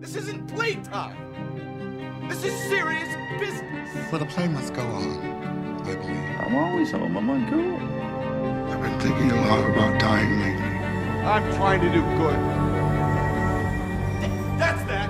This isn't playtime. This is serious business. Well, the play must go on, I believe. I'm always home. I'm on cool. I've been thinking a lot about dying lately. I'm trying to do good. That's that.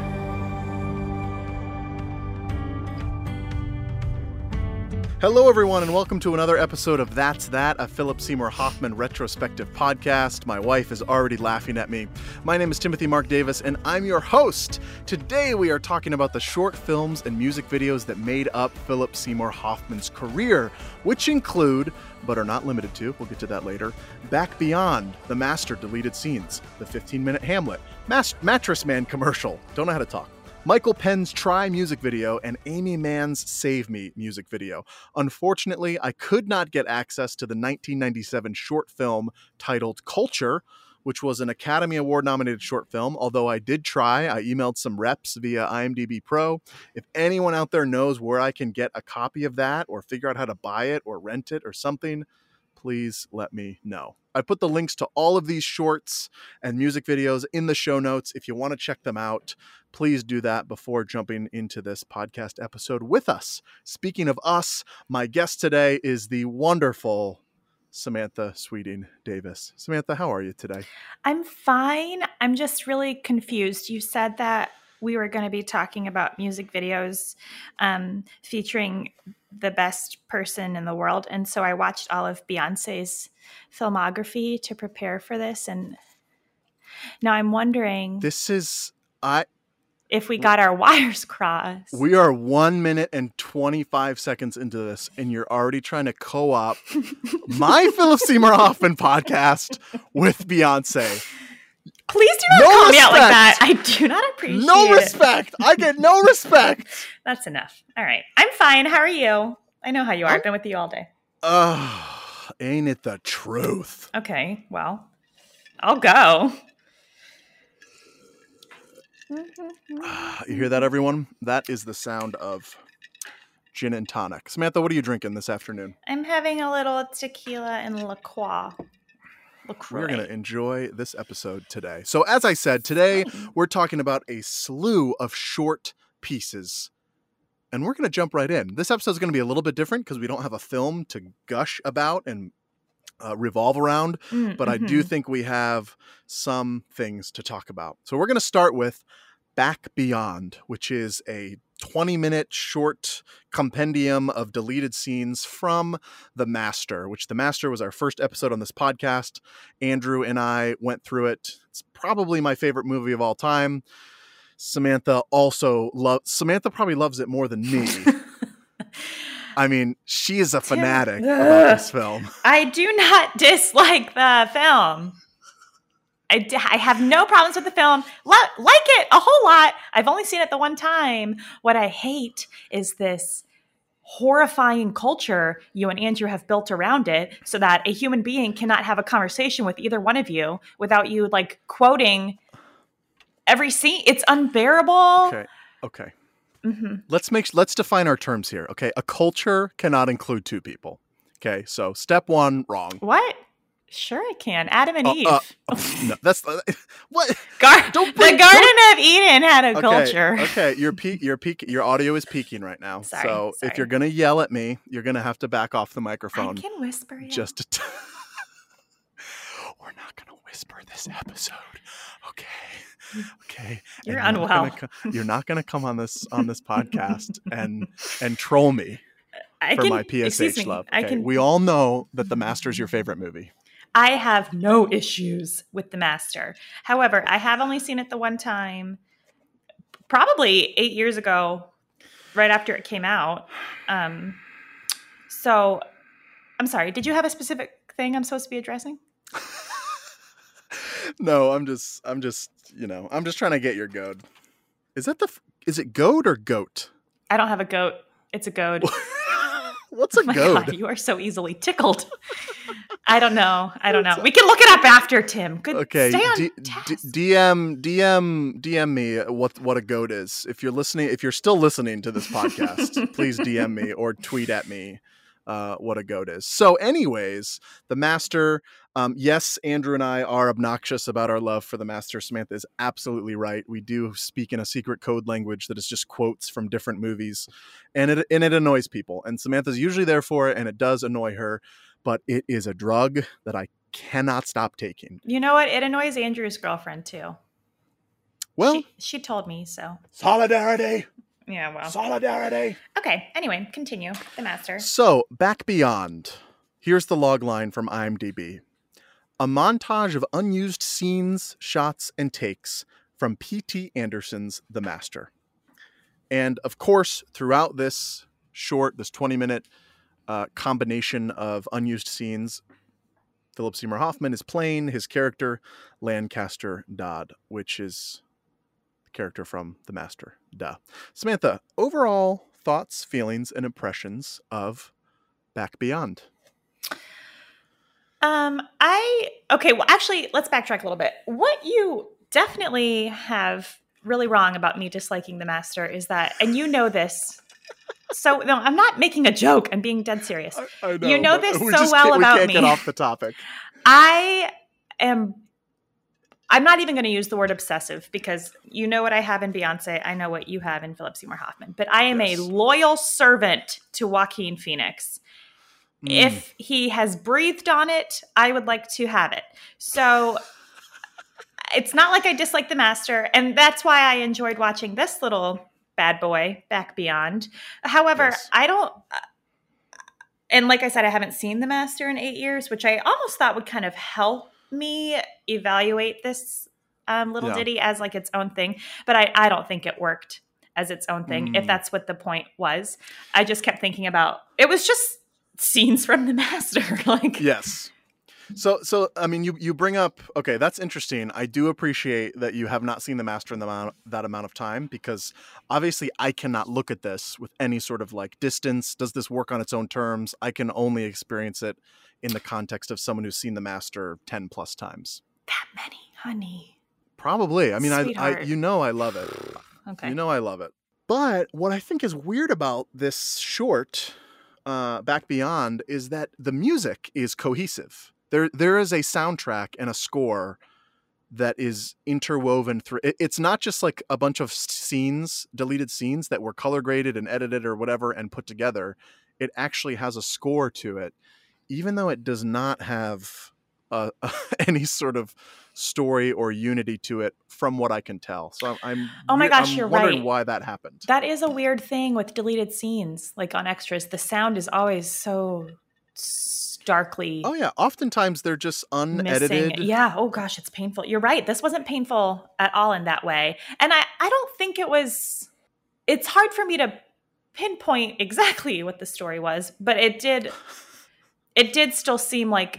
Hello, everyone, and welcome to another episode of That's That, a Philip Seymour Hoffman retrospective podcast. My wife is already laughing at me. My name is Timothy Mark Davis, and I'm your host. Today, we are talking about the short films and music videos that made up Philip Seymour Hoffman's career, which include, but are not limited to, we'll get to that later, Back Beyond, The Master deleted scenes, the 15-minute Hamlet, Mattress Man commercial, don't know how to talk, Michael Penn's Try music video, and Amy Mann's Save Me music video. Unfortunately, I could not get access to the 1997 short film titled Culture, which was an Academy Award-nominated short film, although I did try. I emailed some reps via IMDb Pro. If anyone out there knows where I can get a copy of that or figure out how to buy it or rent it or something, please let me know. I put the links to all of these shorts and music videos in the show notes. If you want to check them out, please do that before jumping into this podcast episode with us. Speaking of us, my guest today is the wonderful Samantha Sweeting Davis. Samantha, how are you today? I'm fine. I'm just really confused. You said that we were going to be talking about music videos featuring the best person in the world. And so I watched all of Beyonce's filmography to prepare for this. And now I'm wondering if we got our wires crossed. We are 1 minute and 25 seconds into this, and you're already trying to co-op my Philip Seymour Hoffman podcast with Beyonce. Please do not call me out like that. I do not appreciate it. No respect. I get no respect. That's enough. All right. I'm fine. How are you? I know how you are. I've been with you all day. Ain't it the truth? Okay. Well, I'll go. You hear that, everyone? That is the sound of gin and tonic. Samantha, what are you drinking this afternoon? I'm having a little tequila and LaCroix. We're going to enjoy this episode today. So as I said, today we're talking about a slew of short pieces. And we're going to jump right in. This episode is going to be a little bit different because we don't have a film to gush about and revolve around. But I do think we have some things to talk about. So we're going to start with Back Beyond, which is a 20-minute short compendium of deleted scenes from The Master, which The Master was our first episode on this podcast. Andrew and I went through it. It's probably my favorite movie of all time. Samantha probably loves it more than me. I mean, she is a fanatic about this film. I do not dislike the film. I have no problems with the film. Like it a whole lot. I've only seen it the one time. What I hate is this horrifying culture you and Andrew have built around it so that a human being cannot have a conversation with either one of you without you like quoting every scene. It's unbearable. Okay. Let's define our terms here. Okay. A culture cannot include two people. Okay. So step one, wrong. What? Sure it can. Adam and Eve. No, that's what. The Garden of Eden had a culture. Okay, your audio is peaking right now. Sorry. If you're gonna yell at me, you're gonna have to back off the microphone. I can whisper. Yeah. We're not gonna whisper this episode. Okay. You're unwell. You're not gonna come on this podcast and troll me for my PSH love. Okay? We all know that The Master is your favorite movie. I have no issues with The Master. However, I have only seen it the one time, probably 8 years ago, right after it came out. So, I'm sorry. Did you have a specific thing I'm supposed to be addressing? No, I'm just trying to get your goad. Is it goad or goat? I don't have a goat. It's a goad. What's a goad? God, you are so easily tickled. I don't know. We can look it up after, Tim. Good. Okay. Stay on DM me what a goat is. If you're still listening to this podcast, please DM me or tweet at me what a goat is. So anyways, the Master, yes, Andrew and I are obnoxious about our love for the Master. Samantha is absolutely right. We do speak in a secret code language that is just quotes from different movies, and it annoys people. And Samantha's usually there for it, and it does annoy her, but it is a drug that I cannot stop taking. You know what? It annoys Andrew's girlfriend too. Well, she told me so. Solidarity. Yeah, well. Solidarity. Okay, anyway, continue. The Master. So, Back Beyond. Here's the log line from IMDb. A montage of unused scenes, shots, and takes from P.T. Anderson's The Master. And, of course, throughout this 20-minute combination of unused scenes, Philip Seymour Hoffman is playing his character, Lancaster Dodd, which is character from The Master. Duh. Samantha, overall thoughts, feelings, and impressions of Back Beyond? Okay, well, actually, let's backtrack a little bit. What you definitely have really wrong about me disliking The Master is that, and you know this, so no, I'm not making a joke. I'm being dead serious. I know, you know this so well about me. We can't me. get off the topic. I'm not even going to use the word obsessive because you know what I have in Beyonce. I know what you have in Philip Seymour Hoffman. But I am a loyal servant to Joaquin Phoenix. If he has breathed on it, I would like to have it. So it's not like I dislike The Master. And that's why I enjoyed watching this little bad boy, Back Beyond. However, Yes. I don't... And like I said, I haven't seen The Master in 8 years, which I almost thought would kind of help me evaluate this little ditty as like its own thing. But I don't think it worked as its own thing, if that's what the point was. I just kept thinking about, it was just scenes from The Master. Like, yes. So I mean, you bring up, okay, that's interesting. I do appreciate that you have not seen The Master in that amount of time, because obviously I cannot look at this with any sort of like distance. Does this work on its own terms? I can only experience it in the context of someone who's seen The Master 10 plus times. that many, honey. Probably. I mean, I Sweetheart. I love it. Okay. I love it. But what I think is weird about this short, Back Beyond, is that the music is cohesive. There is a soundtrack and a score that is interwoven through. It's not just like a bunch of scenes, deleted scenes that were color graded and edited or whatever and put together. It actually has a score to it, even though it does not have any sort of story or unity to it, from what I can tell. So I'm you're wondering right. why that happened. That is a weird thing with deleted scenes, like on extras. The sound is always so starkly Oh yeah, oftentimes they're just unedited. missing. Yeah. Oh gosh, it's painful. You're right. This wasn't painful at all in that way. And I don't think it was, it's hard for me to pinpoint exactly what the story was, but it did still seem like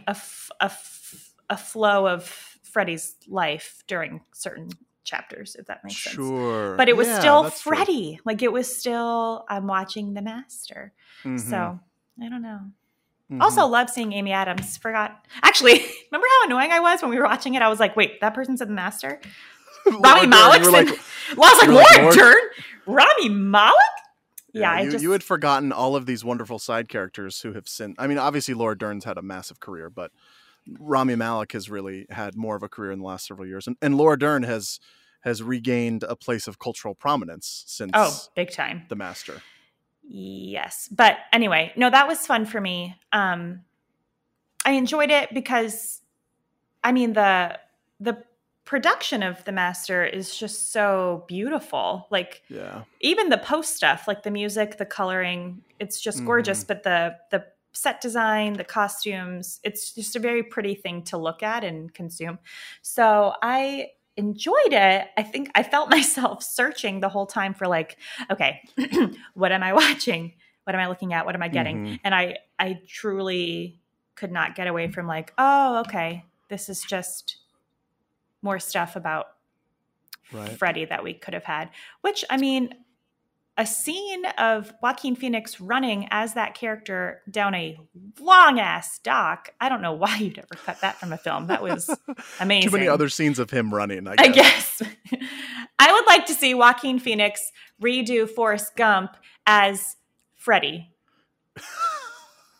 a flow of Freddie's life during certain chapters, if that makes sense. Sure. But it was Yeah, still that's true. Freddie. Like it was still, I'm watching The Master. Mhm. So I don't know. Mhm. Also love seeing Amy Adams. Actually, remember how annoying I was when we were watching it? I was like, wait, that person said The Master? Rami Laura Malek Dern, said, you were well, I was like, you're like, Laura Dern? Rami Malek? Yeah, you had forgotten all of these wonderful side characters who have I mean, obviously Laura Dern's had a massive career, but Rami Malek has really had more of a career in the last several years. And Laura Dern has regained a place of cultural prominence since big time. The Master. Yes. But anyway, no, that was fun for me. I enjoyed it because, I mean, the production of The Master is just so beautiful. Like, Yeah. even the post stuff, like the music, the coloring, it's just gorgeous. But the set design, the costumes, it's just a very pretty thing to look at and consume. So I enjoyed it. I think I felt myself searching the whole time for like, okay, what am I watching? What am I looking at? What am I getting? And I truly could not get away from like, oh, okay, this is just more stuff about Freddie that we could have had, which, I mean, a scene of Joaquin Phoenix running as that character down a long ass dock. I don't know why you'd ever cut that from a film. That was amazing. Too many other scenes of him running, I guess. I would like to see Joaquin Phoenix redo Forrest Gump as Freddie.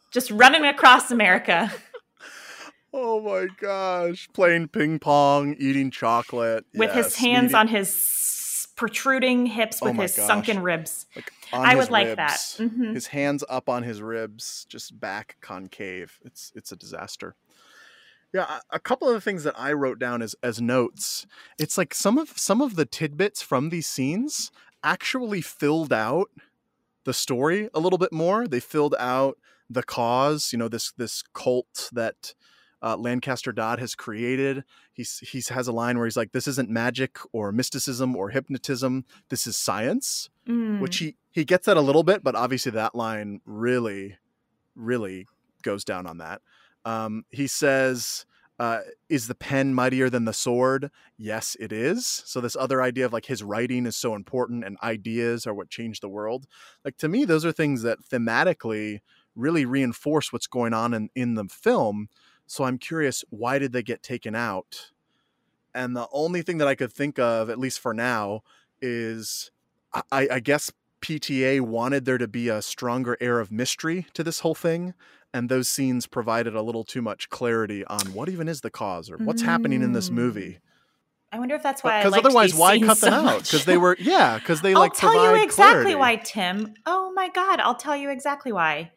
just running across America. Oh my gosh. Playing ping pong, eating chocolate. With his hands on his protruding hips with his sunken ribs. Like I would like that. Mm-hmm. His hands up on his ribs, just back concave. It's a disaster. Yeah, a couple of the things that I wrote down as notes. It's like some of the tidbits from these scenes actually filled out the story a little bit more. They filled out the cause, this cult that Lancaster Dodd has created. He has a line where he's like, "This isn't magic or mysticism or hypnotism. This is science," which he gets that a little bit, but obviously that line really, really goes down on that. He says, "Is the pen mightier than the sword?" Yes, it is. So this other idea of like his writing is so important and ideas are what change the world. Like, to me, those are things that thematically really reinforce what's going on in the film. So I'm curious, why did they get taken out? And the only thing that I could think of, at least for now, is I guess PTA wanted there to be a stronger air of mystery to this whole thing. And those scenes provided a little too much clarity on what even is the cause or what's happening in this movie. I wonder if that's why. Because otherwise, why cut them out? Because they were, because they like provide clarity. I'll tell you exactly why, Tim. Oh my God, I'll tell you exactly why.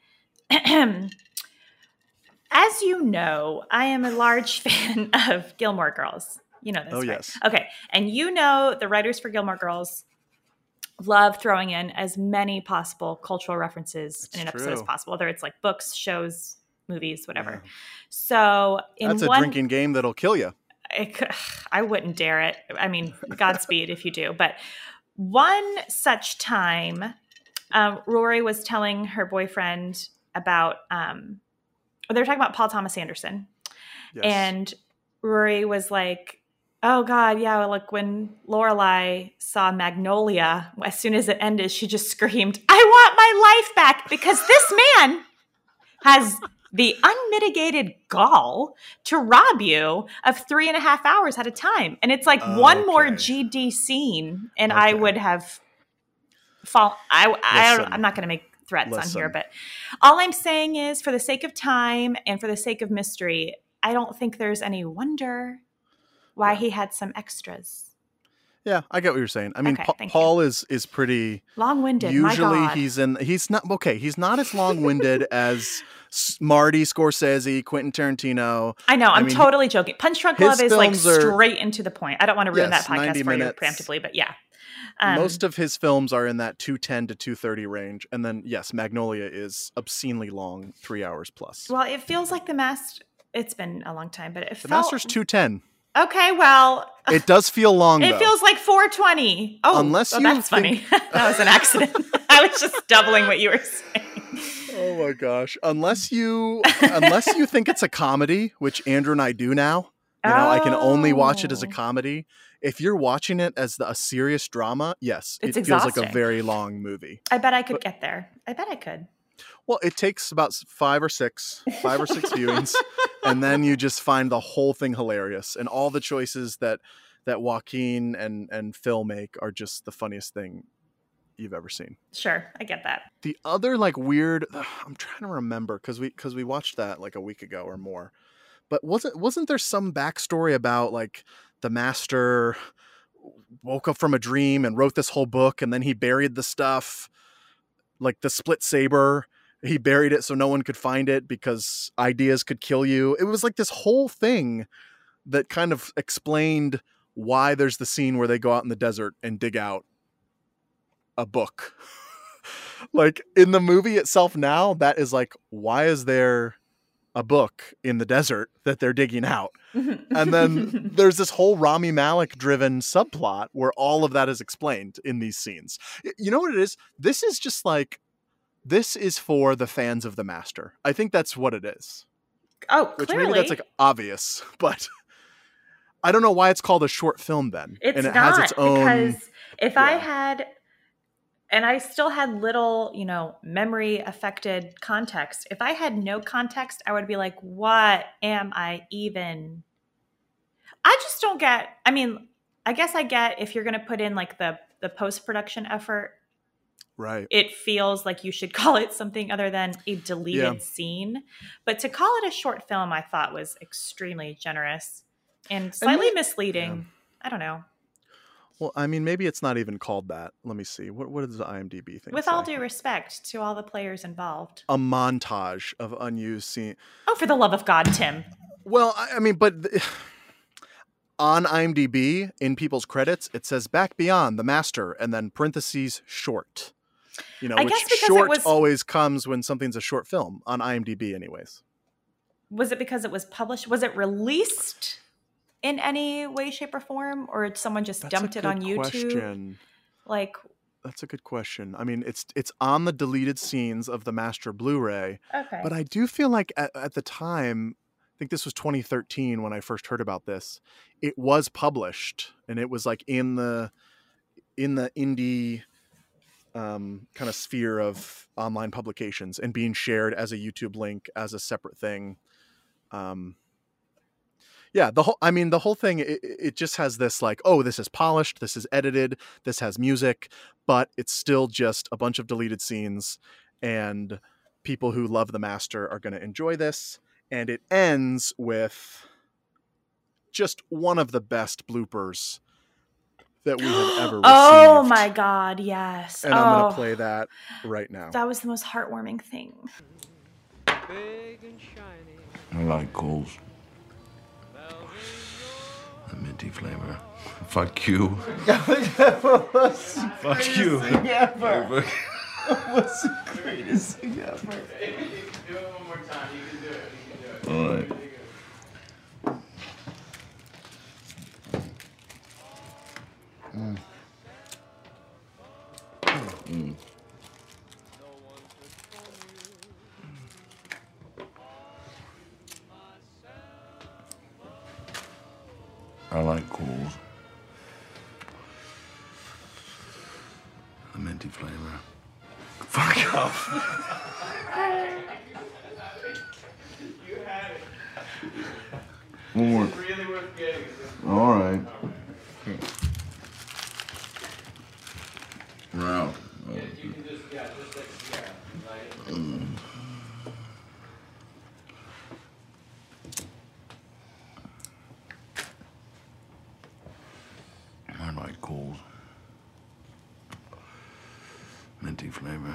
As you know, I am a large fan of Gilmore Girls. You know this, right? Yes. Okay. And the writers for Gilmore Girls love throwing in as many possible cultural references in an episode as possible, whether it's like books, shows, movies, whatever. Yeah. So that's a drinking game that'll kill you. I wouldn't dare it. I mean, Godspeed if you do. But one such time, Rory was telling her boyfriend about they were talking about Paul Thomas Anderson. Yes. And Rory was like, "Oh God, yeah, like when Lorelai saw Magnolia, as soon as it ended, she just screamed, 'I want my life back,' because this man has the unmitigated gall to rob you of 3.5 hours at a time." And it's like one more GD scene and I would have fallen. I'm not going to make threats on here, but all I'm saying is, for the sake of time and for the sake of mystery, I don't think there's any wonder why he had some extras. Yeah, I get what you're saying. I mean, Paul is pretty long-winded. Usually he's not as long-winded as Marty Scorsese, Quentin Tarantino. I know, I'm totally joking. Punch Drunk Love is like straight into the point. I don't want to ruin that podcast for you preemptively, but yeah. Most of his films are in that 210 to 230 range. And then, yes, Magnolia is obscenely long, 3 hours plus. Well, it feels like it's been a long time, but The Master's 210. Okay, well. It does feel long, It feels like 420. Oh, that's funny. That was an accident. I was just doubling what you were saying. Oh my gosh. Unless you think it's a comedy, which Andrew and I do now. I can only watch it as a comedy. If you're watching it as a serious drama, yes, it feels like a very long movie. I bet I could get there. I bet I could. Well, it takes about 5 or 6 viewings, and then you just find the whole thing hilarious, and all the choices that Joaquin and Phil make are just the funniest thing you've ever seen. Sure, I get that. The other weird, I'm trying to remember because we watched that like a week ago or more, but wasn't there some backstory about like the master woke up from a dream and wrote this whole book, and then he buried the stuff, like the split saber. He buried it so no one could find it because ideas could kill you. It was like this whole thing that kind of explained why there's the scene where they go out in the desert and dig out a book. Like in the movie itself now, that is like, why is there a book in the desert that they're digging out? And then there's this whole Rami Malek driven subplot where all of that is explained in these scenes. You know what it is? This is just like, this is for the fans of the master. I think that's what it is. Oh, which clearly. Maybe that's like obvious, but I don't know why it's called a short film then. It's not, has its own, because if I had, and I still had little, memory affected context. If I had no context, I would be like, what am I even? I just don't get, I mean, I guess I get if you're going to put in like the post-production effort Right. it feels like you should call it something other than a deleted scene. But to call it a short film, I thought was extremely generous and slightly misleading. I don't know. Well, I mean, maybe it's not even called that. Let me see. What does the IMDb thing With say? all due respect to all the players involved. A montage of unused scene. Oh, for the love of God, Tim. Well, I mean, but on IMDb, in people's credits, it says Back Beyond, The Master, and then parentheses short. You know, I which guess because short always comes when something's a short film, on IMDb anyways. Was it because it was published? Was it released in any way, shape, or form? Or did someone just dumped it on YouTube? Question. Like, that's a good question. I mean, it's on the deleted scenes of the Master Blu-ray. okay. But I do feel like at the time, I think this was 2013 when I first heard about this, it was published and it was like in the indie kind of sphere of online publications and being shared as a YouTube link as a separate thing. Yeah, the whole thing, it just has this like, oh, this is polished, this is edited, this has music, but it's still just a bunch of deleted scenes, and people who love the Master are going to enjoy this. And it ends with just one of the best bloopers that we have ever received. Oh my God, yes. And I'm going to play that right now. That was the most heartwarming thing. Big and shiny. I like Coles. The minty flavor. Fuck you. Fuck you. Ever. What's the greatest thing ever? Do it one more time. You can do it. All right. I like Coles. The minty flavor. Fuck off. One more. Really worth getting. All right. Round. You can just like, I like Coles. Minty flavor.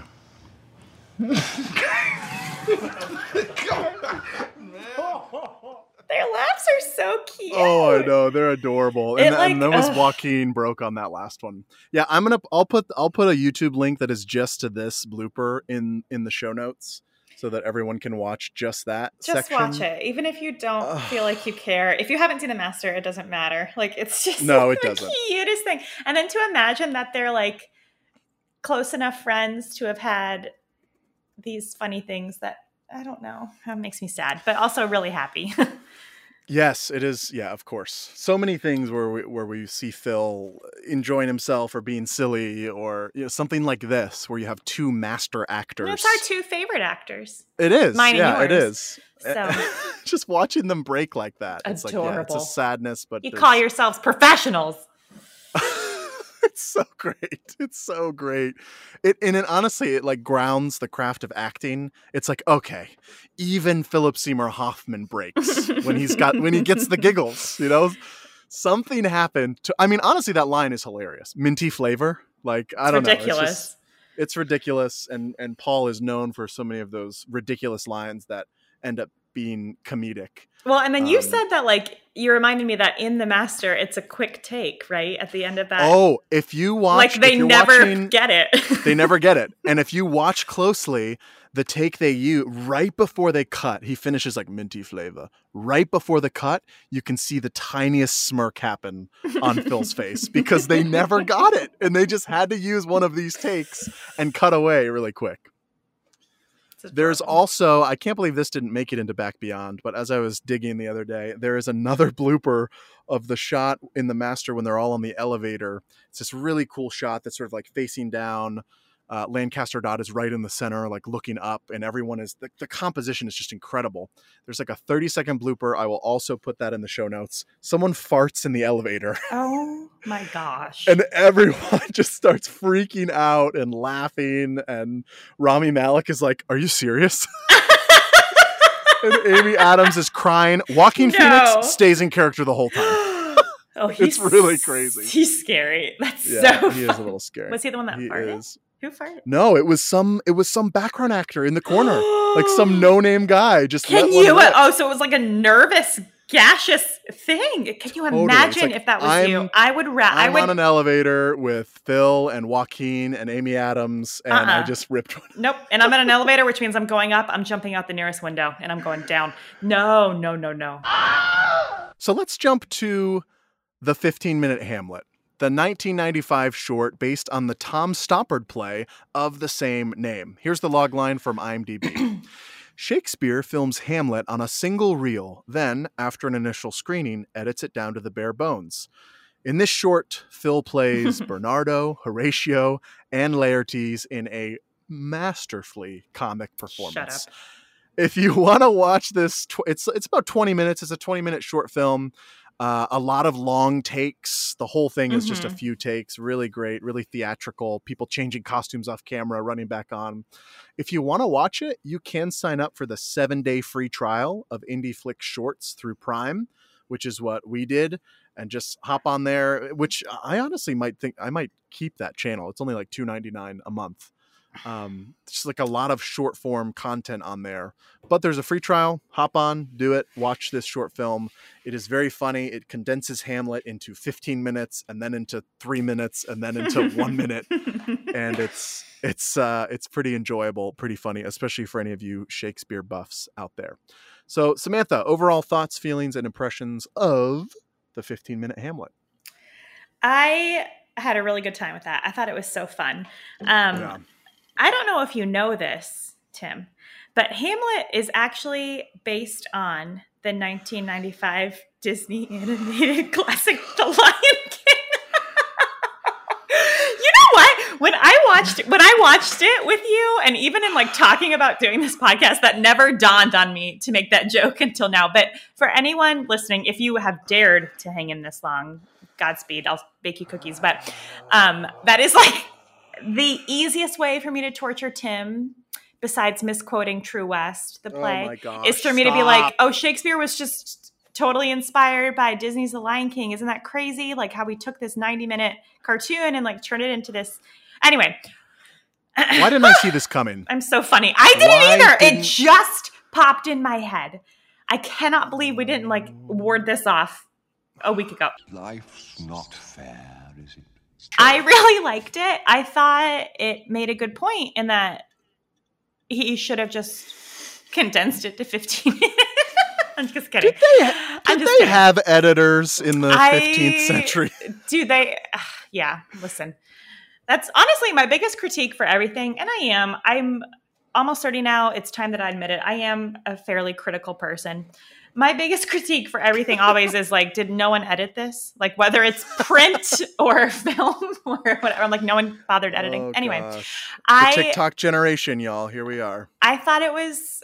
Their laughs are so cute. Oh, I know, they're adorable. It, And that was ugh. Joaquin broke on that last one. Yeah, I'll put a YouTube link that is just to this blooper in the show notes so that everyone can watch just that Just section. watch it, even if you don't feel like you care. If you haven't seen The Master, it doesn't matter. Like, it's just No, it the doesn't. cutest thing. And then to imagine that they're like close enough friends to have had these funny things that, I don't know, that makes me sad, but also really happy. Yes, it is. Yeah, of course. So many things where we see Phil enjoying himself or being silly, or something like this where you have two master actors. It's our two favorite actors. It is. Mine and yeah, it yours. is. So Just watching them break like that. It's like, yeah, it's a Adorable. sadness, but you there's- call yourselves professionals. It's so great. It's so great. It honestly, it like grounds the craft of acting. It's like, okay, even Philip Seymour Hoffman breaks when he gets the giggles, Something happened to, I mean, honestly, that line is hilarious. Minty flavor. Like, I don't know. Ridiculous. It's ridiculous. And Paul is known for so many of those ridiculous lines that end up being comedic. Well, and then you said that, like, you reminded me that in The Master, it's a quick take, right? At the end of that. Oh, if you watch, like, they never get it. They never get it. And if you watch closely, the take they use right before they cut, he finishes like minty flavor. Right before the cut, you can see the tiniest smirk happen on Phil's face because they never got it. And they just had to use one of these takes and cut away really quick. There's also, I can't believe this didn't make it into Back Beyond, but as I was digging the other day, there is another blooper of the shot in The Master when they're all on the elevator. It's this really cool shot that's sort of like facing down. Lancaster Dodd is right in the center, like looking up, and everyone is the composition is just incredible. There's like a 30-second blooper. I will also put that in the show notes. Someone farts in the elevator. Oh my gosh. And everyone just starts freaking out and laughing. And Rami Malek is like, "Are you serious?" And Amy Adams is crying. Joaquin Phoenix stays in character the whole time. Oh, it's really crazy. He's scary. That's Yeah, so he is a little scary. Was he the one that farted? Is. Who farted? No, it was some background actor in the corner, like some no-name guy. Just Can you? Oh, so it was like a nervous, gaseous thing. Can you imagine if that was you? I would. I'm on an elevator with Phil and Joaquin and Amy Adams, and I just ripped one. Nope. And I'm in an elevator, which means I'm going up. I'm jumping out the nearest window, and I'm going down. No. So let's jump to the 15-minute Hamlet, the 1995 short based on the Tom Stoppard play of the same name. Here's the logline from IMDb. Shakespeare films Hamlet on a single reel, then, after an initial screening, edits it down to the bare bones. In this short, Phil plays Bernardo, Horatio, and Laertes in a masterfully comic performance. Shut up. If you want to watch this, it's about 20 minutes. It's a 20-minute short film. A lot of long takes. The whole thing is just a few takes. Really great, really theatrical. People changing costumes off camera, running back on. If you want to watch it, you can sign up for the 7-day free trial of Indie Flick Shorts through Prime, which is what we did, and just hop on there, which I honestly might think I might keep that channel. It's only like $2.99 a month. Just like a lot of short form content on there, but there's a free trial. Hop on, do it, watch this short film. It is very funny. It condenses Hamlet into 15 minutes and then into 3 minutes and then into 1 minute. And it's pretty enjoyable, pretty funny, especially for any of you Shakespeare buffs out there. So Samantha, overall thoughts, feelings, and impressions of the 15-minute Hamlet. I had a really good time with that. I thought it was so fun. Yeah. I don't know if you know this, Tim, but Hamlet is actually based on the 1995 Disney animated classic, The Lion King. You know what? When I watched it with you, and even in like talking about doing this podcast, that never dawned on me to make that joke until now. But for anyone listening, if you have dared to hang in this long, Godspeed, I'll bake you cookies. But that is like the easiest way for me to torture Tim, besides misquoting True West, the play, is for me to be like, oh, Shakespeare was just totally inspired by Disney's The Lion King. Isn't that crazy? Like how we took this 90-minute cartoon and like turned it into this. Anyway. Why didn't I see this coming? I'm so funny. I didn't either. It just popped in my head. I cannot believe we didn't like ward this off a week ago. Life's not fair, is it? I really liked it. I thought it made a good point in that he should have just condensed it to 15 minutes. I'm just kidding. Did they have editors in the 15th century? Do they? Yeah, listen. That's honestly my biggest critique for everything. And I'm almost 30 now. It's time that I admit it. I am a fairly critical person. My biggest critique for everything always is like, did no one edit this? Like whether it's print or film or whatever. I'm like, no one bothered editing. Oh, anyway, gosh. The TikTok generation, y'all. Here we are. I thought it was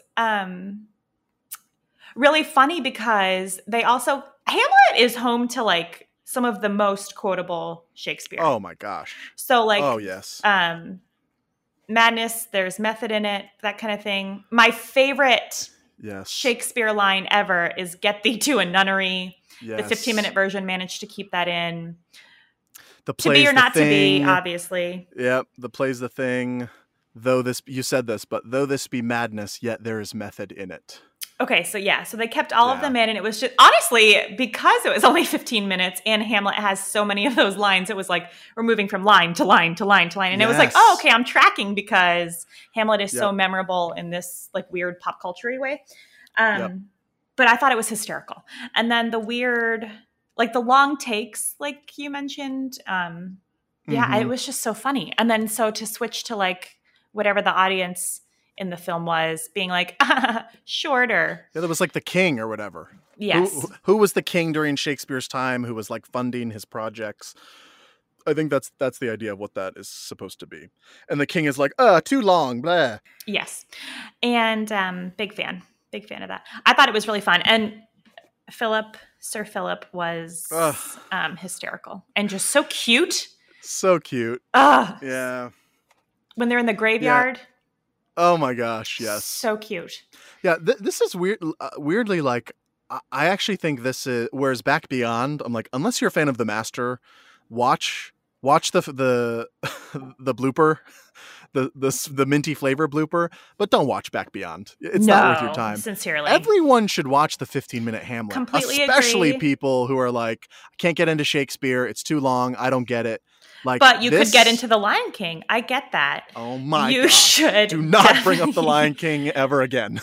really funny because Hamlet is home to like some of the most quotable Shakespeare. Oh my gosh. So like, oh yes. Madness, there's method in it, that kind of thing. My favorite Shakespeare line ever is "Get thee to a nunnery." Yes. The 15-minute version managed to keep that in. The to be or not to be, obviously. Yep, the play's the thing. Though this, you said this, but though this be madness, yet there is method in it. Okay, so they kept all of them in, and it was just, honestly, because it was only 15 minutes and Hamlet has so many of those lines, it was like, we're moving from line to line to line to line. And it was like, oh, okay, I'm tracking because Hamlet is so memorable in this like weird pop culture-y way. But I thought it was hysterical. And then the weird, like the long takes, like you mentioned, it was just so funny. And then so to switch to like whatever the audience in the film was being like shorter. Yeah, that was like the king or whatever. Yes. Who was the king during Shakespeare's time who was like funding his projects? I think that's the idea of what that is supposed to be. And the king is like, too long, blah. Yes. And big fan of that. I thought it was really fun. And Sir Philip was hysterical and just so cute. So cute. Yeah. When they're in the graveyard. Yeah. Oh my gosh, yes. So cute. Yeah, this is weird. Weirdly, like, I actually think this is, whereas Back Beyond, I'm like, unless you're a fan of The Master, watch the blooper, the minty flavor blooper, but don't watch Back Beyond. It's not worth your time. Sincerely. Everyone should watch the 15-minute Hamlet. Completely especially agree. People who are like, I can't get into Shakespeare. It's too long. I don't get it. Like, but you could get into The Lion King. I get that. Oh my You gosh. should Do not bring up The Lion King ever again.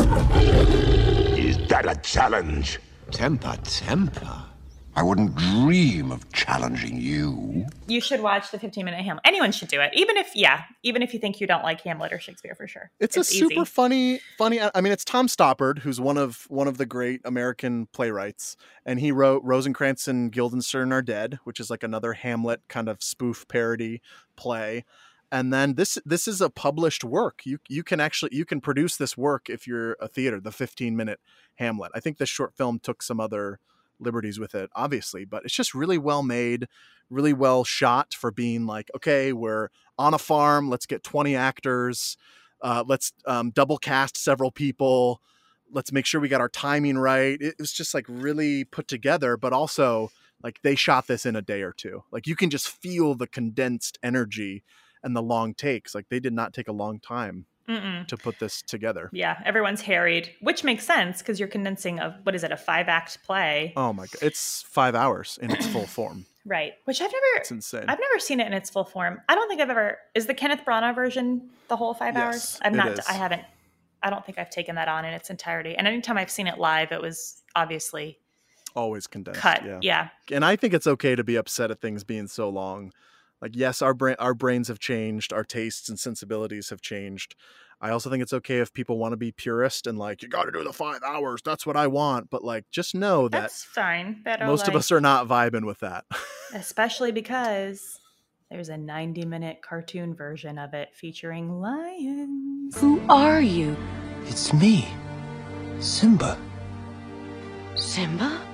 Is that a challenge? Temper. I wouldn't dream of challenging you. You should watch the 15-minute Hamlet. Anyone should do it. Even if you think you don't like Hamlet or Shakespeare, for sure. It's a super funny. I mean, it's Tom Stoppard, who's one of the great American playwrights, and he wrote Rosencrantz and Guildenstern Are Dead, which is like another Hamlet kind of spoof parody play. And then this is a published work. You can produce this work if you're a theater, the 15-minute Hamlet. I think this short film took some other liberties with it, obviously, but it's just really well made, really well shot for being like, okay, we're on a farm, let's get 20 actors, let's double cast several people, let's make sure we got our timing right. It was just like really put together, but also like they shot this in a day or two. Like you can just feel the condensed energy and the long takes. Like they did not take a long time to put this together. Yeah, everyone's harried, which makes sense because you're condensing a 5-act play. Oh my God. It's 5 hours in its full form. Right. Which It's insane. I've never seen it in its full form. I don't think I've ever, is the Kenneth Branagh version the whole 5 hours? I don't think I've taken that on in its entirety. And anytime I've seen it live, it was obviously always condensed. Cut. Yeah. And I think it's okay to be upset at things being so long. Like, yes, our brains have changed, our tastes and sensibilities have changed. I also think it's okay if people want to be purist and like, you got to do the 5 hours. That's what I want. But like, just know that that's fine. Most of us are not vibing with that. Especially because there's a 90-minute cartoon version of it featuring lions. Who are you? It's me, Simba. Simba?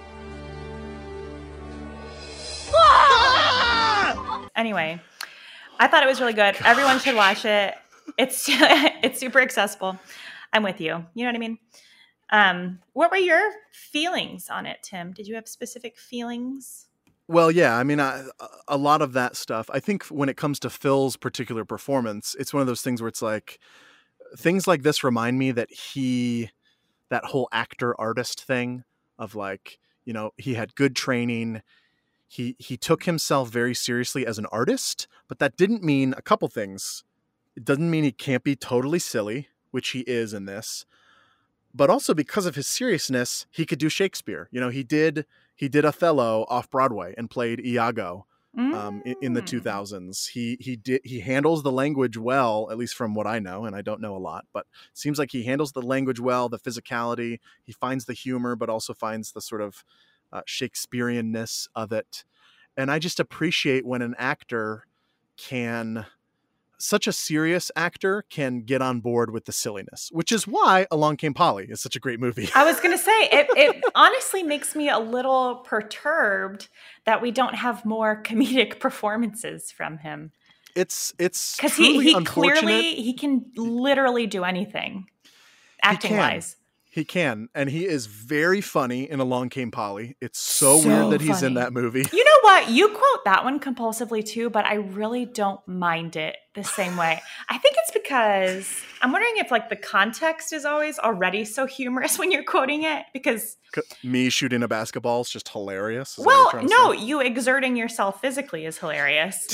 Anyway, I thought it was really good. Everyone should watch it. It's super accessible. I'm with you. You know what I mean? What were your feelings on it, Tim? Did you have specific feelings? Well, yeah. I mean, a lot of that stuff. I think when it comes to Phil's particular performance, it's one of those things where it's like, things like this remind me that that whole actor-artist thing of like, you know, he had good training. He took himself very seriously as an artist, but that didn't mean a couple things. It doesn't mean he can't be totally silly, which he is in this, but also because of his seriousness, he could do Shakespeare. You know, he did Othello off Broadway and played Iago in the 2000s. He handles the language well, at least from what I know, and I don't know a lot, but it seems like he handles the language well, the physicality. He finds the humor, but also finds the sort of Shakespeareanness of it. And I just appreciate when an actor such a serious actor can get on board with the silliness, which is why Along Came Polly is such a great movie. I was going to say, it honestly makes me a little perturbed that we don't have more comedic performances from him. It's because truly he unfortunate. Clearly, he can literally do anything acting-wise. He can, and he is very funny in Along Came Polly. It's so weird that he's in that movie. You know what? You quote that one compulsively too, but I really don't mind it the same way. I think it's because I'm wondering if like the context is always already so humorous when you're quoting it, because me shooting a basketball is just hilarious. Well, no, you exerting yourself physically is hilarious.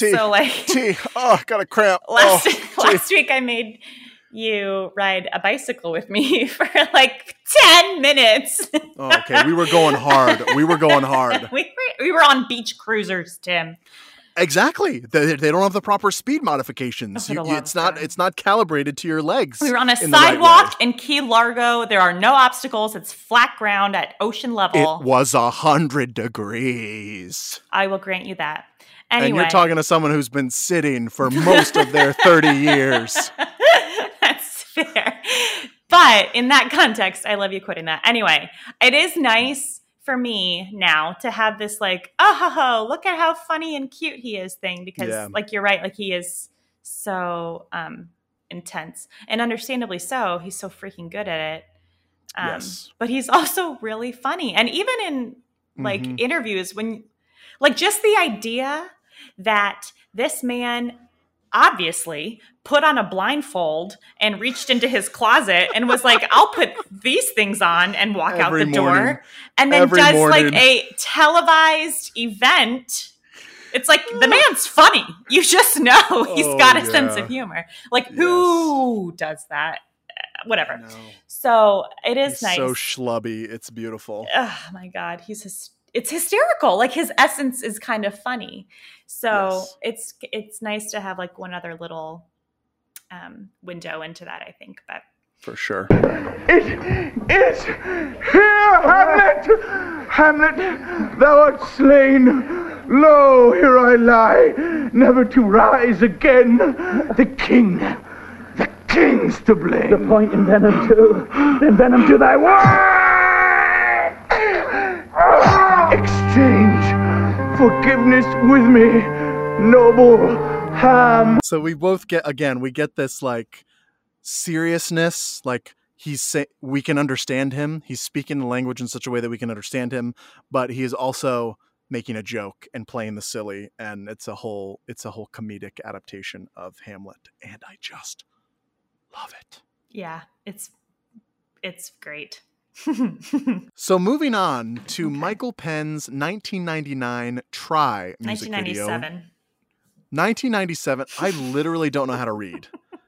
Got a cramp. Last week I made you ride a bicycle with me for like 10 minutes. Oh, okay. We were going hard. We were on beach cruisers, Tim. Exactly. They don't have the proper speed modifications. It's not calibrated to your legs. We were on a sidewalk in Key Largo. There are no obstacles. It's flat ground at ocean level. It was 100 degrees. I will grant you that. Anyway. And you're talking to someone who's been sitting for most of their 30 years. That's fair. But in that context, I love you quoting that. Anyway, it is nice for me now to have this like, oh, look at how funny and cute he is thing. Because like, you're right. Like he is so intense, and understandably so. He's so freaking good at it. But he's also really funny. And even in like interviews, when like just the idea that this man obviously put on a blindfold and reached into his closet and was like, I'll put these things on and walk out the door, and then does like a televised event. It's like the man's funny. You just know he's got a sense of humor. Like who does that? Whatever. So it is nice. So schlubby. It's beautiful. Oh my God. It's hysterical. Like his essence is kind of funny. So it's nice to have like one other little window into that, I think. But for sure. It is here, Hamlet! Hamlet, thou art slain. Lo, here I lie, never to rise again. The king's to blame. The point in venom too. Then venom to thy word. Exchange forgiveness with me, noble Ham. So we both get this like seriousness, like we can understand him. He's speaking the language in such a way that we can understand him, but he is also making a joke and playing the silly, and it's a whole comedic adaptation of Hamlet, and I just love it. Yeah, it's great. So moving on to Michael Penn's 1999 Try music 1997. video. 1997. I literally don't know how to read.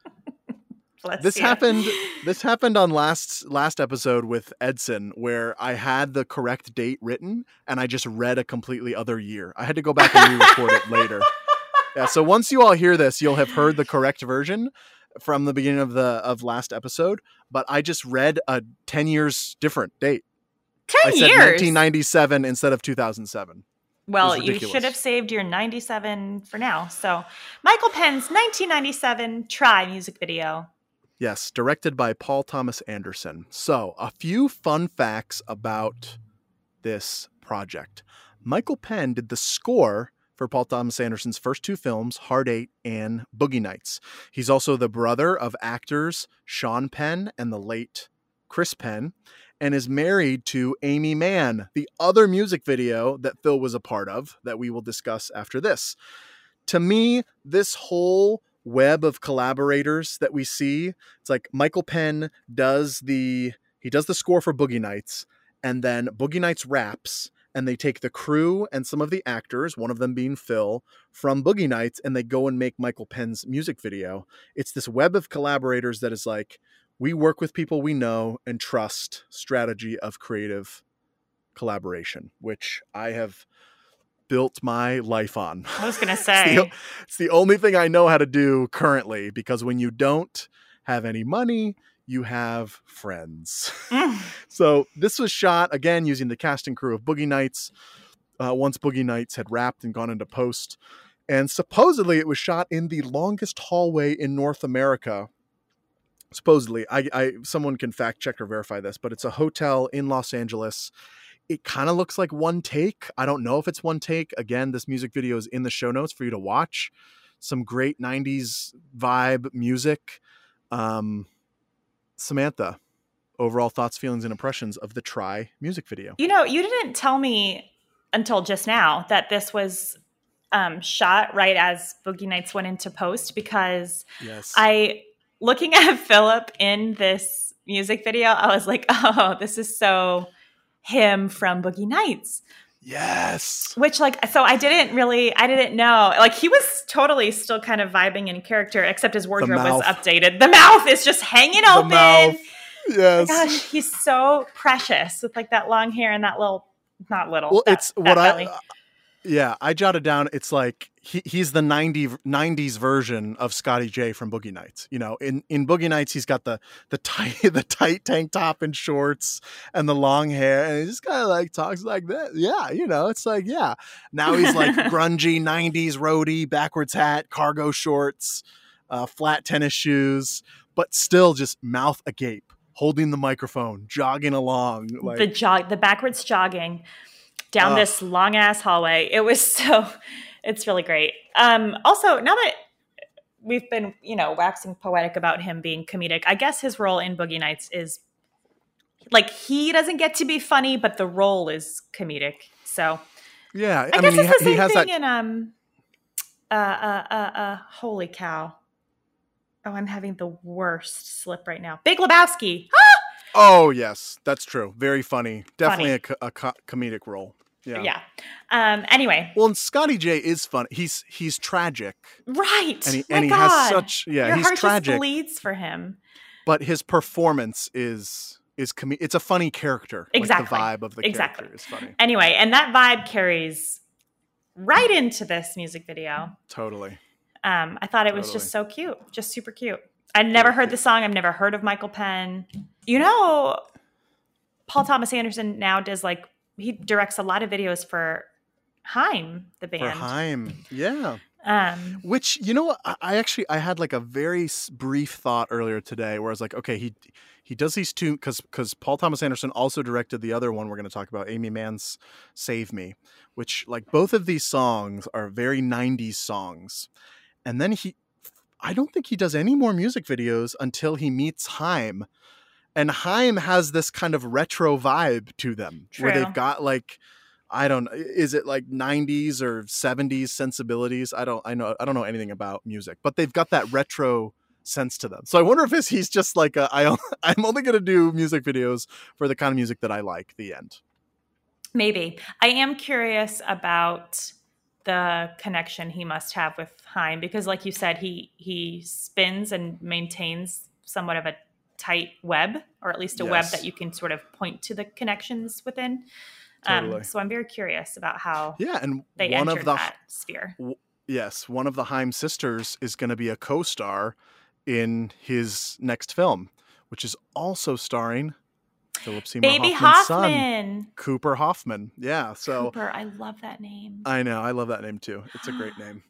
This happened on last episode with Edson, where I had the correct date written and I just read a completely other year. I had to go back and re-record it later. Yeah, so once you all hear this, you'll have heard the correct version from the beginning of last episode, but I just read a 10 years different date. 10 years? I said 1997 instead of 2007. Well, you should have saved your 97 for now. So Michael Penn's 1997 Try music video. Yes, directed by Paul Thomas Anderson. So, a few fun facts about this project. Michael Penn did the score for Paul Thomas Anderson's first two films, Hard Eight and Boogie Nights. He's also the brother of actors Sean Penn and the late Chris Penn, and is married to Amy Mann, the other music video that Phil was a part of that we will discuss after this. To me, this whole web of collaborators that we see, it's like Michael Penn does the score for Boogie Nights, and then Boogie Nights wraps, and they take the crew and some of the actors, one of them being Phil, from Boogie Nights, and they go and make Michael Penn's music video. It's this web of collaborators that is like, we work with people we know and trust strategy of creative collaboration, which I have built my life on. I was going to say. It's the only thing I know how to do currently, because when you don't have any money, you have friends. So this was shot, again, using the cast and crew of Boogie Nights, once Boogie Nights had wrapped and gone into post. And supposedly it was shot in the longest hallway in North America. Supposedly. Someone can fact check or verify this, but it's a hotel in Los Angeles. It kind of looks like one take. I don't know if it's one take. Again, this music video is in the show notes for you to watch. Some great 90s vibe music. Samantha, overall thoughts, feelings, and impressions of the Try music video. You know, you didn't tell me until just now that this was shot right as Boogie Nights went into post, because looking at Philip in this music video, I was like, oh, this is so him from Boogie Nights. Yes. Which, like, so I didn't know. Like, he was totally still kind of vibing in character, except his wardrobe was updated. The mouth is just hanging open. The mouth. Yes. Oh my gosh, he's so precious with like that long hair and that little, not little. Well, it's what belly. Yeah, I jotted down. It's like he's the 90s version of Scotty J from Boogie Nights. You know, in Boogie Nights, he's got the tight tank top and shorts and the long hair, and he just kind of like talks like that. Yeah, you know, it's like, yeah. Now he's like grungy 90s roadie, backwards hat, cargo shorts, flat tennis shoes, but still just mouth agape, holding the microphone, jogging along. Like, the backwards jogging down this long ass hallway. It's really great. Also, now that we've been, waxing poetic about him being comedic, I guess his role in Boogie Nights is like, he doesn't get to be funny, but the role is comedic. So yeah, I guess it's the same thing in holy cow. Oh, I'm having the worst slip right now. Big Lebowski. Oh yes, that's true. Very funny. Definitely a comedic role. Yeah. Anyway. Well, and Scotty J is fun. He's tragic. Right. And he has such Your he's heart tragic. Just bleeds for him. But his performance is it's a funny character. Exactly. Like the vibe of the character is funny. Anyway, and that vibe carries right into this music video. Totally. I thought it was just so cute. Just super cute. I'd never heard the song. I've never heard of Michael Penn. Paul Thomas Anderson now does he directs a lot of videos for Haim, the band. For Haim, yeah. Which, I had like a very brief thought earlier today where I was like, okay, he does these two, because Paul Thomas Anderson also directed the other one we're going to talk about, Amy Mann's Save Me, which like both of these songs are very 90s songs. And then I don't think he does any more music videos until he meets Haim. And Haim has this kind of retro vibe to them. True. Where they've got I don't know, is it like 90s or 70s sensibilities? I don't know anything about music, but they've got that retro sense to them. So I wonder if he's just like I'm only going to do music videos for the kind of music that I like, the end. Maybe. I am curious about the connection he must have with Haim, because like you said, he spins and maintains somewhat of a tight web, or at least a web that you can sort of point to the connections within. Totally. So I'm very curious about how and they entered that sphere. Yes, one of the Haim sisters is going to be a co-star in his next film, which is also starring Philip Seymour Baby Hoffman's Hoffman. son, Cooper Hoffman. Yeah, so Cooper, I love that name. I know, I love that name too. It's a great name.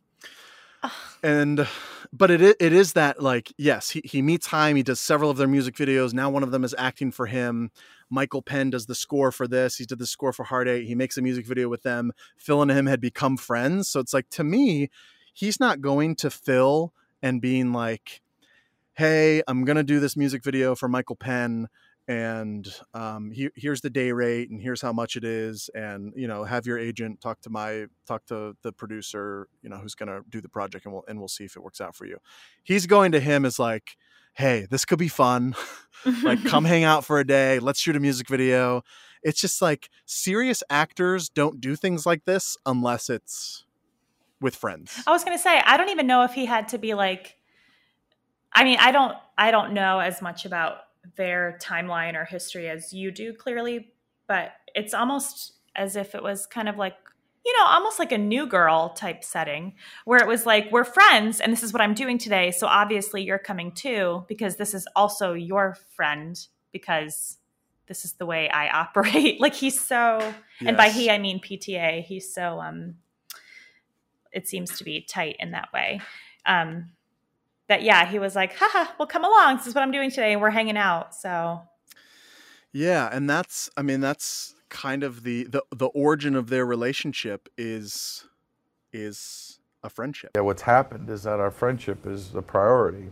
But it is that, like, yes, he meets Haim. He does several of their music videos. Now one of them is acting for him. Michael Penn does the score for this. He did the score for Heart 8. He makes a music video with them. Phil and him had become friends. So it's like, to me, he's not going to Phil and being like, hey, I'm going to do this music video for Michael Penn, and here's the day rate, and here's how much it is, and have your agent talk to the producer, who's going to do the project, and we'll see if it works out for you. He's going to him as like, hey, this could be fun. Like, come hang out for a day. Let's shoot a music video. It's just like, serious actors don't do things like this unless it's with friends. I was going to say, I don't even know if he had to be like, I mean, I don't know as much about their timeline or history as you do, clearly, but it's almost as if it was kind of like, almost like a New Girl type setting, where it was like, we're friends and this is what I'm doing today, so obviously you're coming too, because this is also your friend, because this is the way I operate. Like, he's so, yes. And by he I mean PTA, he's so it seems to be tight in that way. That, yeah, he was like, haha, well, come along. This is what I'm doing today. And we're hanging out. So. Yeah. And that's kind of the origin of their relationship is a friendship. Yeah. What's happened is that our friendship is the priority.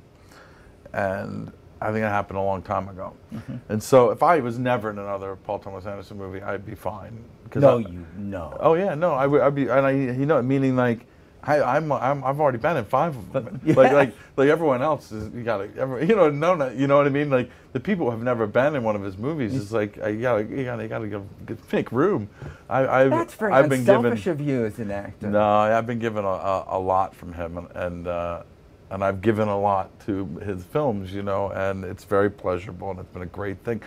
And I think it happened a long time ago. Mm-hmm. And so if I was never in another Paul Thomas Anderson movie, I'd be fine. No. Oh yeah. No, I'd be, and meaning like, I've already been in 5 of them. Yeah. Like everyone else is, you know what I mean? Like, the people who have never been in one of his movies is like, you gotta make room. That's very unselfish of you as an actor. No, I've been given a lot from him, and I've given a lot to his films, and it's very pleasurable, and it's been a great thing.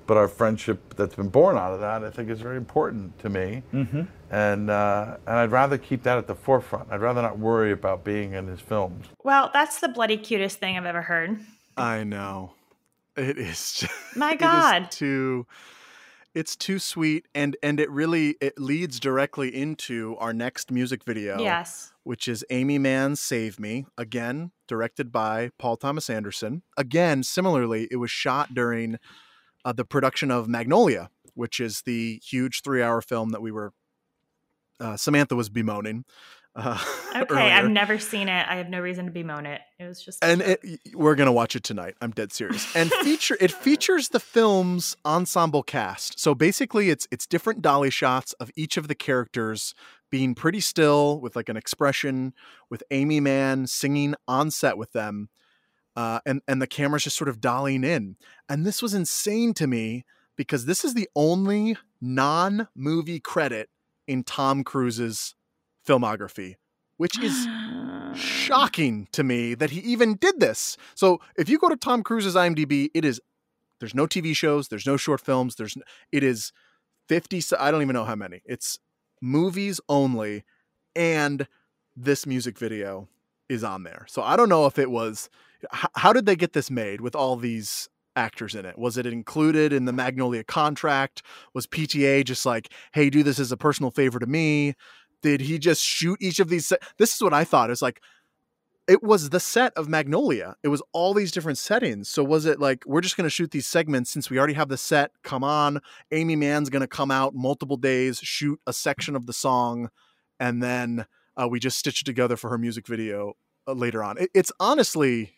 but our friendship that's been born out of that, I think, is very important to me. Mm-hmm. And I'd rather keep that at the forefront. I'd rather not worry about being in his films. Well, that's the bloody cutest thing I've ever heard. I know. It is just, My God. It's too sweet, and it leads directly into our next music video. Yes. Which is Amy Mann's Save Me, again directed by Paul Thomas Anderson. Again, similarly, it was shot during the production of Magnolia, which is the huge 3-hour film that we were Samantha was bemoaning. Okay, earlier. I've never seen it. I have no reason to bemoan it. It was just. We're gonna watch it tonight. I'm dead serious. And it features the film's ensemble cast. So basically, it's different dolly shots of each of the characters being pretty still with like an expression, with Amy Mann singing on set with them, and the camera's just sort of dollying in. And this was insane to me because this is the only non-movie credit in Tom Cruise's filmography, which is shocking to me that he even did this. So if you go to Tom Cruise's IMDb, there's no TV shows, there's no short films, it is 50, I don't even know how many. It's movies only, and this music video is on there. So I don't know if it was, how did they get this made with all these actors in it? Was it included in the Magnolia contract? Was PTA just like, hey, do this as a personal favor to me? Did he just shoot each of these? This is what I thought. It's like, it was the set of Magnolia. It was all these different settings. So was it like, we're just going to shoot these segments since we already have the set? Come on. Amy Mann's going to come out multiple days, shoot a section of the song, and then we just stitch it together for her music video later on. It's honestly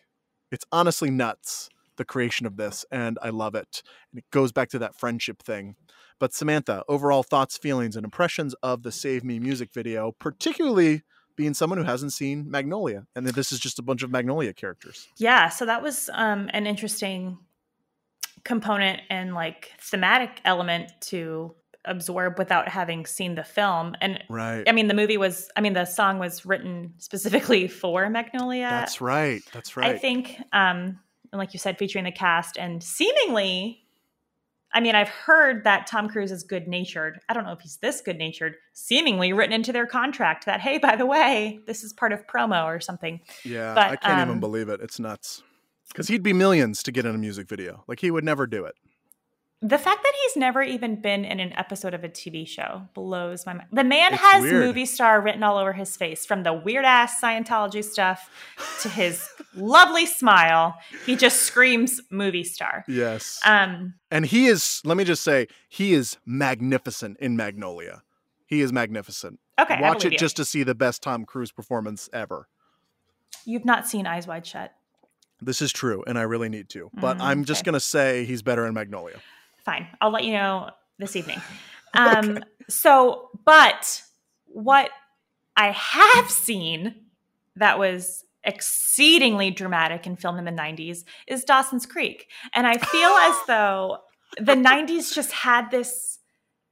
nuts, the creation of this, and I love it. And it goes back to that friendship thing. But Samantha, overall thoughts, feelings, and impressions of the Save Me music video, particularly being someone who hasn't seen Magnolia, and that this is just a bunch of Magnolia characters. Yeah, so that was an interesting component and like thematic element to absorb without having seen the film. And right. I mean, the song was written specifically for Magnolia. That's right. I think, and like you said, featuring the cast and seemingly, I mean, I've heard that Tom Cruise is good-natured. I don't know if he's this good-natured, seemingly written into their contract that, hey, by the way, this is part of promo or something. Yeah, but, I can't even believe it. It's nuts. Because he'd be millions to get in a music video. Like, he would never do it. The fact that he's never even been in an episode of a TV show blows my mind. The man has weird. movie star written all over his face, from the weird-ass Scientology stuff to his lovely smile. He just screams movie star. Yes. And he is, let me just say, he is magnificent in Magnolia. He is magnificent. Okay, watch it just to see the best Tom Cruise performance ever. You've not seen Eyes Wide Shut. This is true, and I really need to. But I'm just going to say he's better in Magnolia. Fine. I'll let you know this evening. Okay. So, but what I have seen that was exceedingly dramatic and filmed in the 90s is Dawson's Creek. And I feel as though the 90s just had this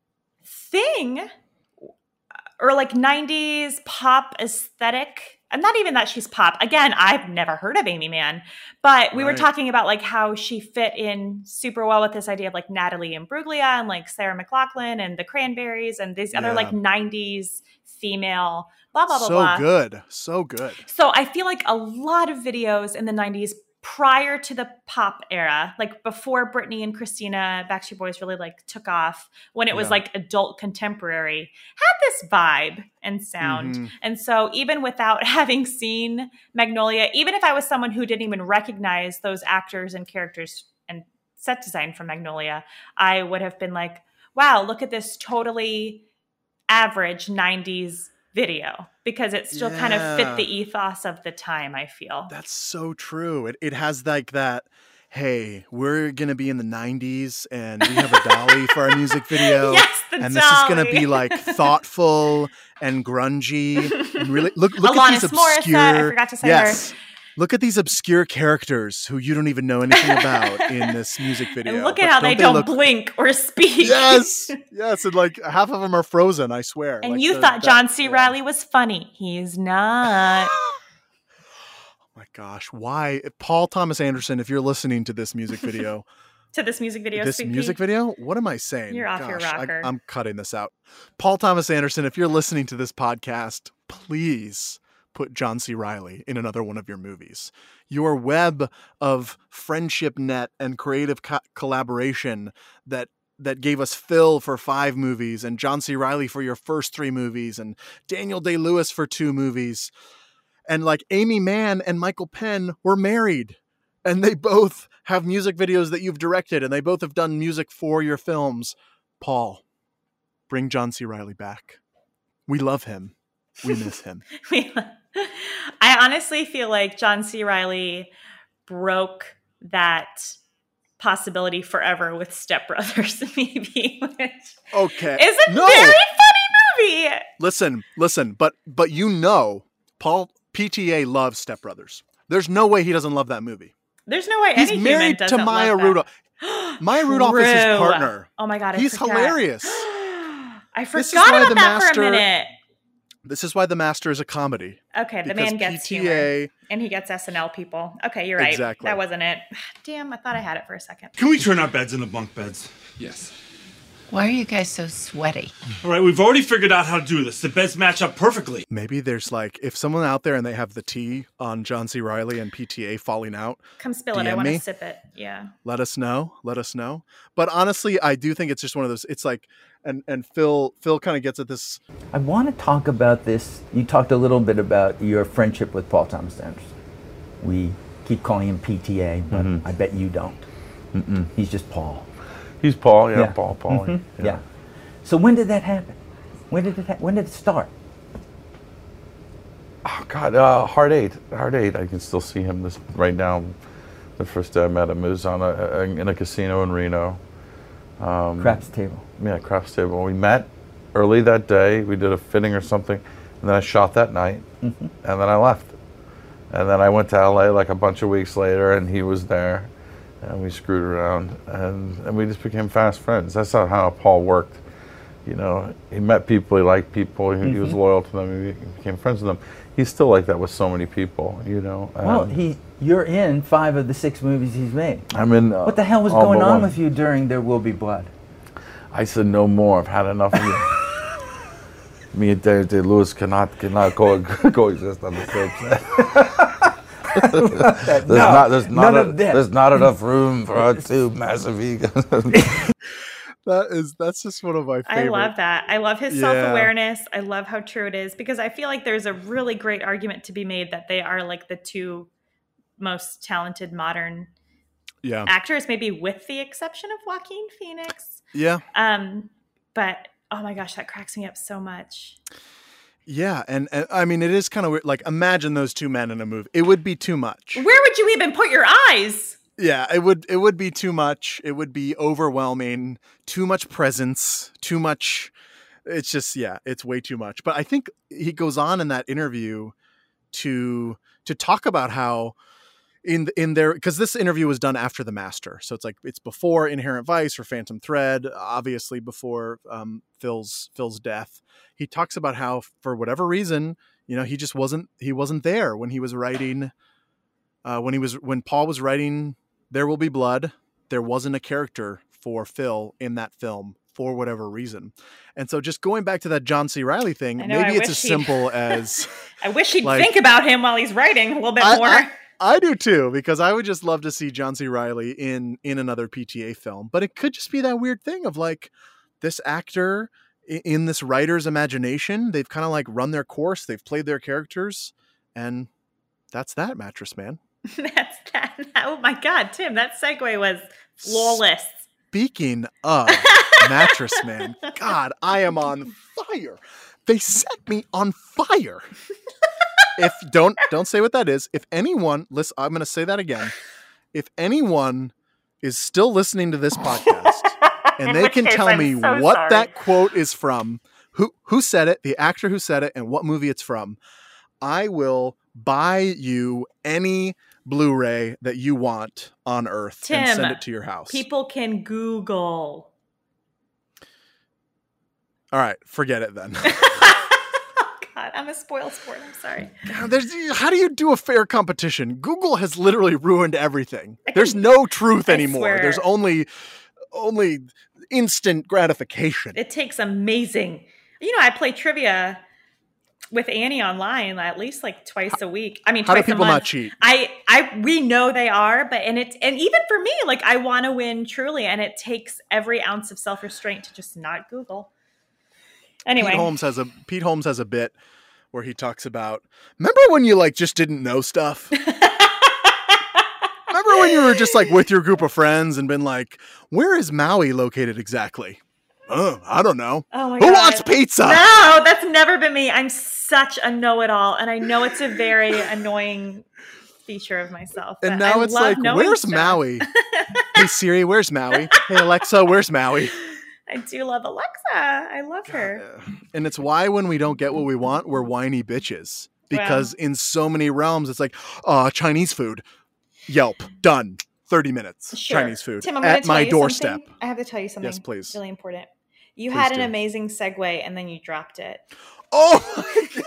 thing, or like 90s pop aesthetic. And not even that she's pop. Again, I've never heard of Amy Mann, but we were talking about like how she fit in super well with this idea of like Natalie Imbruglia and like Sarah McLachlan and the Cranberries and these other like 90s female blah, blah, blah, blah. So good. So I feel like a lot of videos in the 90s prior to the pop era, like before Britney and Christina, Backstreet Boys really like took off, when it was like adult contemporary, had this vibe and sound. Mm-hmm. And so even without having seen Magnolia, even if I was someone who didn't even recognize those actors and characters and set design from Magnolia, I would have been like, wow, look at this totally average 90s video, because it still kind of fit the ethos of the time, I feel. That's so true. It has like that, hey, we're going to be in the 90s and we have a dolly for our music video. Yes, the and dolly. This is going to be like thoughtful and grungy. And really, look Alanis at these obscure. Morissette, I forgot to say her. Look at these obscure characters who you don't even know anything about in this music video. And look at how they don't blink or speak. Yes. And like half of them are frozen, I swear. And like you thought John C. Reilly was funny. He's not. Oh my gosh. Why? Paul Thomas Anderson, if you're listening to this music video, To this music video. This music video? What am I saying? You're off your rocker. I'm cutting this out. Paul Thomas Anderson, if you're listening to this podcast, please put John C. Reilly in another one of your movies. Your web of friendship net and creative collaboration that gave us Phil for 5 movies and John C. Reilly for your first 3 movies and Daniel Day-Lewis for 2 movies. And like Amy Mann and Michael Penn were married. And they both have music videos that you've directed, and they both have done music for your films. Paul, bring John C. Reilly back. We love him. We miss him. I honestly feel like John C. Reilly broke that possibility forever with Step Brothers, maybe. Okay. It's a very funny movie. Listen, but Paul PTA loves Step Brothers. There's no way he doesn't love that movie. There's no way he's any married human to Maya Rudolph. Maya Rudolph is his partner. Oh my God, he's hilarious. I forgot about that for a minute. This is why The Master is a comedy. Okay, the man gets humor, and he gets SNL people. Okay, you're right. Exactly. That wasn't it. Damn, I thought I had it for a second. Can we turn our beds into bunk beds? Yes. Why are you guys so sweaty? All right, we've already figured out how to do this. The beds match up perfectly. Maybe there's like, if someone out there and they have the tea on John C. Reilly and PTA falling out, come spill it. I want to sip it. Yeah. Let us know. But honestly, I do think it's just one of those, it's like, and Phil kind of gets at this. I want to talk about this. You talked a little bit about your friendship with Paul Thomas Anderson. We keep calling him PTA, but I bet you don't. He's just Paul. He's Paul, yeah. Paul. Yeah. So when did that happen? When did it start? Oh God, Hard Eight. I can still see him right now. The first day I met him, it was in a casino in Reno. Craps Table. Yeah, Craps Table. We met early that day. We did a fitting or something, and then I shot that night, and then I left. And then I went to LA like a bunch of weeks later, and he was there. And we screwed around, and we just became fast friends. That's not how Paul worked. You know, he met people, he liked people, he was loyal to them, he became friends with them. He's still like that with so many people, you know. Well, you're in 5 of the 6 movies he's made. I'm in. What the hell was going on with you during There Will Be Blood? I said no more. I've had enough of you. Me and Daniel Day-Lewis cannot coexist on the same set. There's not enough room for our 2 massive egos. That's just one of my favorite. I love that. I love his self-awareness. I love how true it is, because I feel like there's a really great argument to be made that they are like the 2 most talented modern actors, maybe with the exception of Joaquin Phoenix. Yeah. But oh my gosh, that cracks me up so much. Yeah, and I mean, it is kind of weird. Like, imagine those 2 men in a movie. It would be too much. Where would you even put your eyes? Yeah, it would be too much. It would be overwhelming. Too much presence. Too much. It's just, it's way too much. But I think he goes on in that interview to talk about how in there, because this interview was done after The Master, so it's before Inherent Vice or Phantom Thread, obviously before Phil's death. He talks about how, for whatever reason, you know, he wasn't there when he was writing, when Paul was writing There Will Be Blood. There wasn't a character for Phil in that film for whatever reason. And so just going back to that John C. Reilly thing, maybe it's as simple as I wish he'd think about him while he's writing a little bit more. I do too, because I would just love to see John C. Reilly in another PTA film. But it could just be that weird thing of like, this actor in this writer's imagination, they've kind of like run their course, they've played their characters, and that's that, Mattress Man. That's that. Oh my God, Tim, that segue was flawless. Speaking of Mattress Man, God, I am on fire. They set me on fire. If don't say what that is. If anyone, listen, I'm going to say that again. If anyone is still listening to this podcast and they can tell me what that quote is from, who said it, the actor who said it, and what movie it's from, I will buy you any Blu-ray that you want on Earth, Tim, and send it to your house. People can Google. All right, forget it then. Oh God, I'm a spoil sport. I'm sorry. How do you do a fair competition? Google has literally ruined everything. There's no truth anymore. swear. There's only instant gratification. It takes amazing. I play trivia with Annie online at least like twice a week. I mean, how do twice a people month. not cheat? We know they are, but and even for me, like I want to win truly, and it takes every ounce of self-restraint to just not Google. Anyway, Pete Holmes has a bit where he talks about, remember when you like just didn't know stuff? Remember when you were just like with your group of friends and been like, where is Maui located exactly? Oh, I don't know. Oh my Who God. wants pizza? No, that's never been me. I'm such a know-it-all, and I know it's a very annoying feature of myself. And now it's like, where's Maui? Hey Siri, where's Maui? Hey Alexa, where's Maui? I do love Alexa. I love her. And it's why when we don't get what we want, we're whiny bitches. Because in so many realms, it's like, Chinese food. Yelp, done. 30 minutes. Sure. Chinese food Tim, I'm at tell my you doorstep. Something. I have to tell you something. Yes, please. Really important. You Please had an do. amazing segue, and then you dropped it. Oh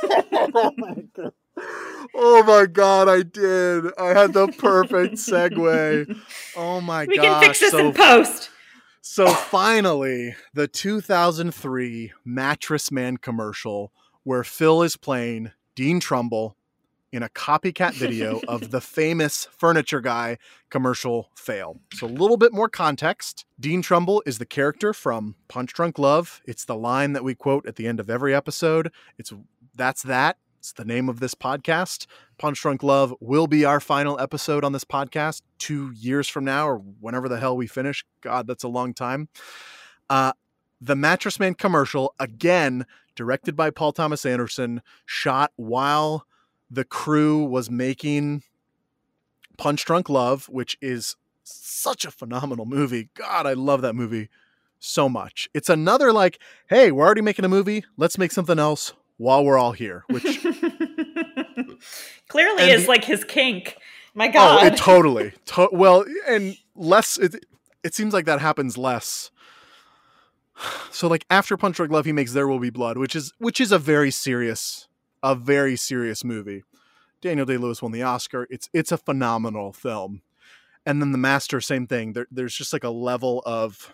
my God. Oh my God, I did. I had the perfect segue. Oh my God. We can fix this in post. So finally, the 2003 Mattress Man commercial where Phil is playing Dean Trumbull in a copycat video of the famous Furniture Guy commercial fail. So a little bit more context. Dean Trumbull is the character from Punch Drunk Love. It's the line that we quote at the end of every episode. That's that. It's the name of this podcast. Punch Drunk Love will be our final episode on this podcast 2 years from now, or whenever the hell we finish. God, that's a long time. The Mattress Man commercial, again, directed by Paul Thomas Anderson, shot while the crew was making Punch Drunk Love, which is such a phenomenal movie. God, I love that movie so much. It's another like, hey, we're already making a movie. Let's make something else while we're all here, which clearly is like his kink. My God. Oh, it totally. Well, and less, it seems like that happens less. So like after Punch Drunk Love, he makes There Will Be Blood, which is a very serious movie. Daniel Day-Lewis won the Oscar. It's a phenomenal film. And then The Master, same thing. There's just like a level of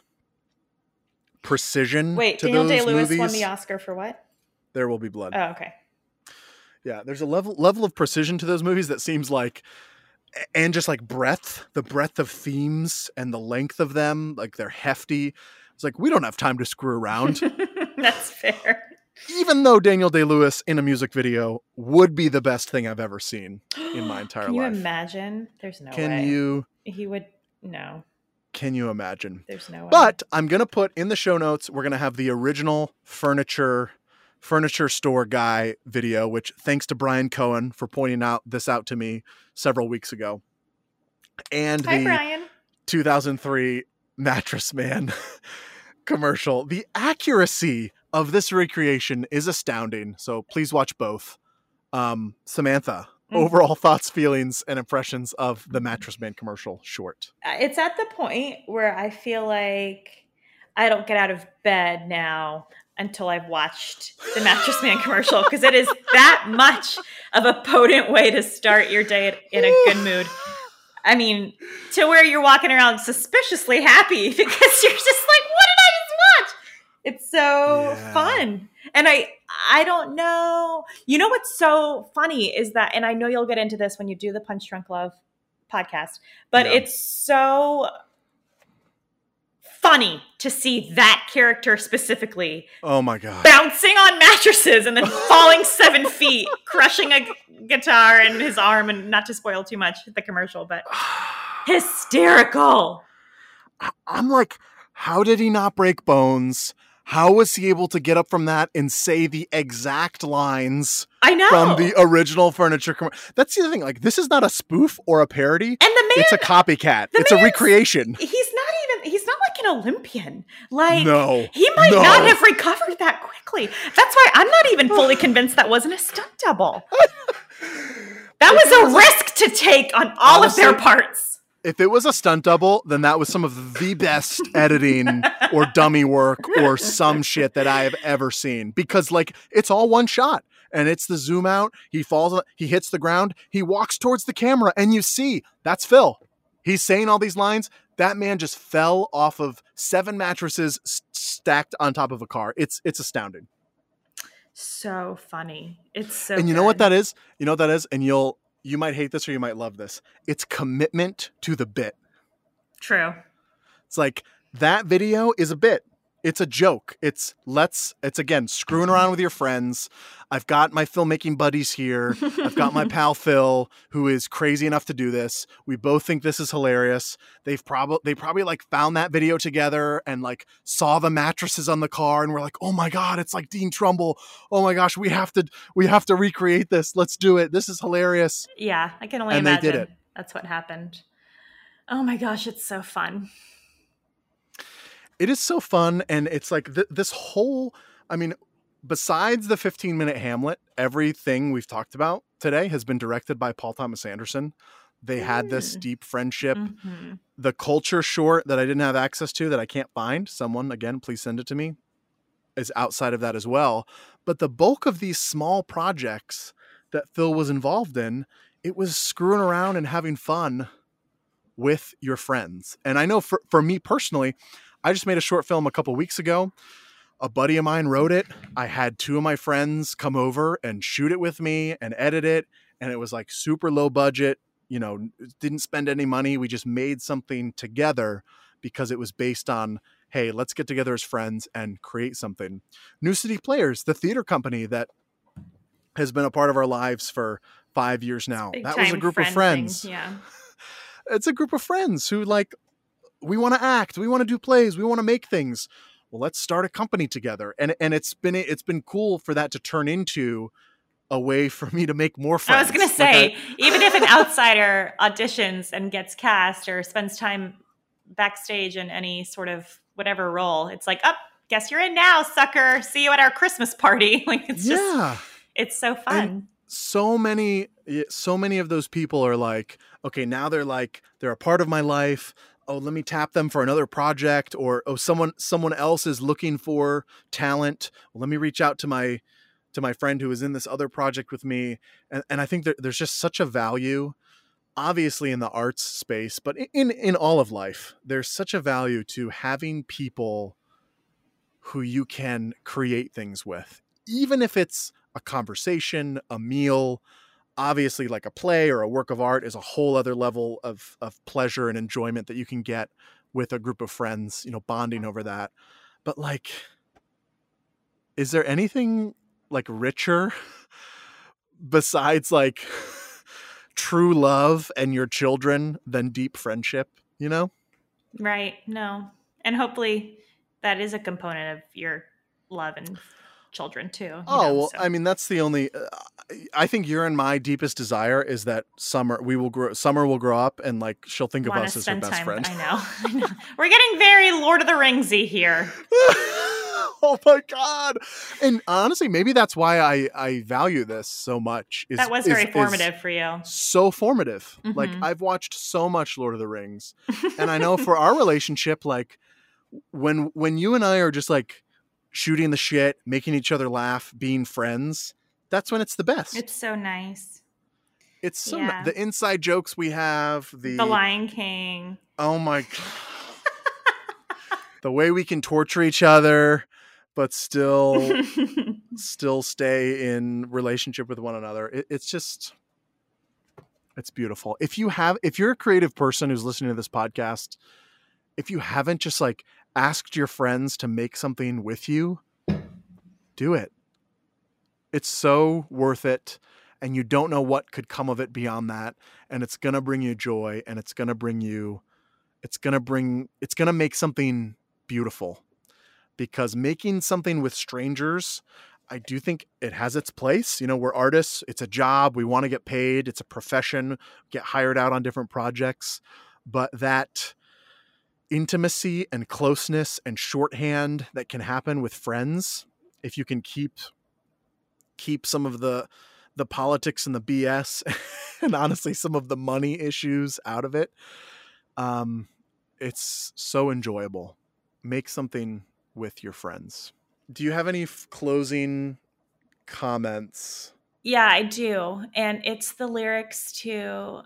precision. Wait, to Daniel those Day-Lewis movies. won the Oscar for what? There Will Be Blood. Oh, okay. Yeah, there's a level of precision to those movies that seems like, and just like the breadth of themes and the length of them, like they're hefty. It's like, we don't have time to screw around. That's fair. Even though Daniel Day-Lewis in a music video would be the best thing I've ever seen in my entire life. Can you imagine? There's no way. Can you? He would, no. Can you imagine? There's no way. But I'm going to put in the show notes, we're going to have the original furniture store guy video, which thanks to Brian Cohen for pointing this out to me several weeks ago. And Hi, the Brian. 2003 Mattress Man commercial. The accuracy of this recreation is astounding. So please watch both. Samantha, overall thoughts, feelings, and impressions of the Mattress Man commercial short. It's at the point where I feel like I don't get out of bed now until I've watched the Mattress Man commercial, because it is that much of a potent way to start your day in a good mood. I mean, to where you're walking around suspiciously happy because you're just like, what did I just watch? It's so fun. And I don't know. You know what's so funny is that, and I know you'll get into this when you do the Punch Drunk Love podcast, but it's so funny to see that character specifically. Oh my God. Bouncing on mattresses and then falling 7 feet, crushing a guitar in his arm, and not to spoil too much the commercial, but hysterical. I'm like, how did he not break bones? How was he able to get up from that and say the exact lines I know from the original furniture commercial? That's the other thing. Like, this is not a spoof or a parody. And the man, it's a copycat. It's a recreation. He's not like an Olympian. Like, no, he might not have recovered that quickly. That's why I'm not even fully convinced that wasn't a stunt double. That was a risk to take on all of their parts. If it was a stunt double, then that was some of the best editing or dummy work or some shit that I have ever seen. Because, like, it's all one shot. and it's the zoom out. He falls, he hits the ground, he walks towards the camera, and you see that's Phil. He's saying all these lines. That man just fell off of 7 mattresses stacked on top of a car. It's astounding. So funny. It's so And you good. know what that is? You know what that is? And you might hate this or you might love this. It's commitment to the bit. True. It's like that video is a bit. It's a joke. It's again, screwing around with your friends. I've got my filmmaking buddies here. I've got my pal Phil, who is crazy enough to do this. We both think this is hilarious. They probably like found that video together and like saw the mattresses on the car and we're like, oh my God, it's like Dean Trumbull. Oh my gosh, we have to recreate this. Let's do it. This is hilarious. Yeah, I can only And imagine. they did it. That's what happened. Oh my gosh, it's so fun. It is so fun. And it's like this whole, I mean, besides the 15-minute Hamlet, everything we've talked about today has been directed by Paul Thomas Anderson. They had this deep friendship. Mm-hmm. The Culture short that I didn't have access to, that I can't find, someone, again, please send it to me, is outside of that as well. But the bulk of these small projects that Phil was involved in, it was screwing around and having fun with your friends. And I know for me personally, I just made a short film a couple weeks ago. A buddy of mine wrote it. I had 2 of my friends come over and shoot it with me and edit it. And it was like super low budget, you know, didn't spend any money. We just made something together because it was based on, hey, let's get together as friends and create something. New City Players, the theater company that has been a part of our lives for 5 years now. That was a group of friends. Yeah. It's a group of friends who like, we want to act, we want to do plays, we want to make things. Well, let's start a company together. And it's been cool for that to turn into a way for me to make more friends. I was going to say, even if an outsider auditions and gets cast or spends time backstage in any sort of whatever role, it's like, guess you're in now, sucker. See you at our Christmas party. Like it's just, it's so fun. And so many of those people are like, okay, now they're a part of my life. Oh, let me tap them for another project, or someone else is looking for talent. Well, let me reach out to my friend who is in this other project with me. And I think there's just such a value, obviously in the arts space, but in all of life, there's such a value to having people who you can create things with, even if it's a conversation, a meal. Obviously, like a play or a work of art is a whole other level of pleasure and enjoyment that you can get with a group of friends, you know, bonding over that. But like, is there anything like richer besides like true love and your children than deep friendship, you know? Right. No. And hopefully that is a component of your love and children too. Well, I mean, that's the only, I think your and my deepest desire is that Summer will grow up and like, she'll think of us as her best friend. I know. We're getting very Lord of the Ringsy here. Oh my God. And honestly, maybe that's why I value this so much. That was very formative for you. So formative. Mm-hmm. Like I've watched so much Lord of the Rings. And I know for our relationship, like when you and I are just like shooting the shit, making each other laugh, being friends, that's when it's the best. It's so nice. It's so the inside jokes we have, the Lion King. Oh my God. The way we can torture each other, but still stay in relationship with one another. It's beautiful. If you're a creative person who's listening to this podcast, if you haven't just like asked your friends to make something with you, do it. It's so worth it. And you don't know what could come of it beyond that. And it's going to bring you joy, and it's going to make something beautiful. Because making something with strangers, I do think it has its place. You know, we're artists. It's a job. We want to get paid. It's a profession, get hired out on different projects. But that intimacy and closeness and shorthand that can happen with friends, if you can keep some of the politics and the BS and honestly some of the money issues out of it, it's so enjoyable. Make something with your friends. Do you have any closing comments. Yeah, I do. And it's the lyrics to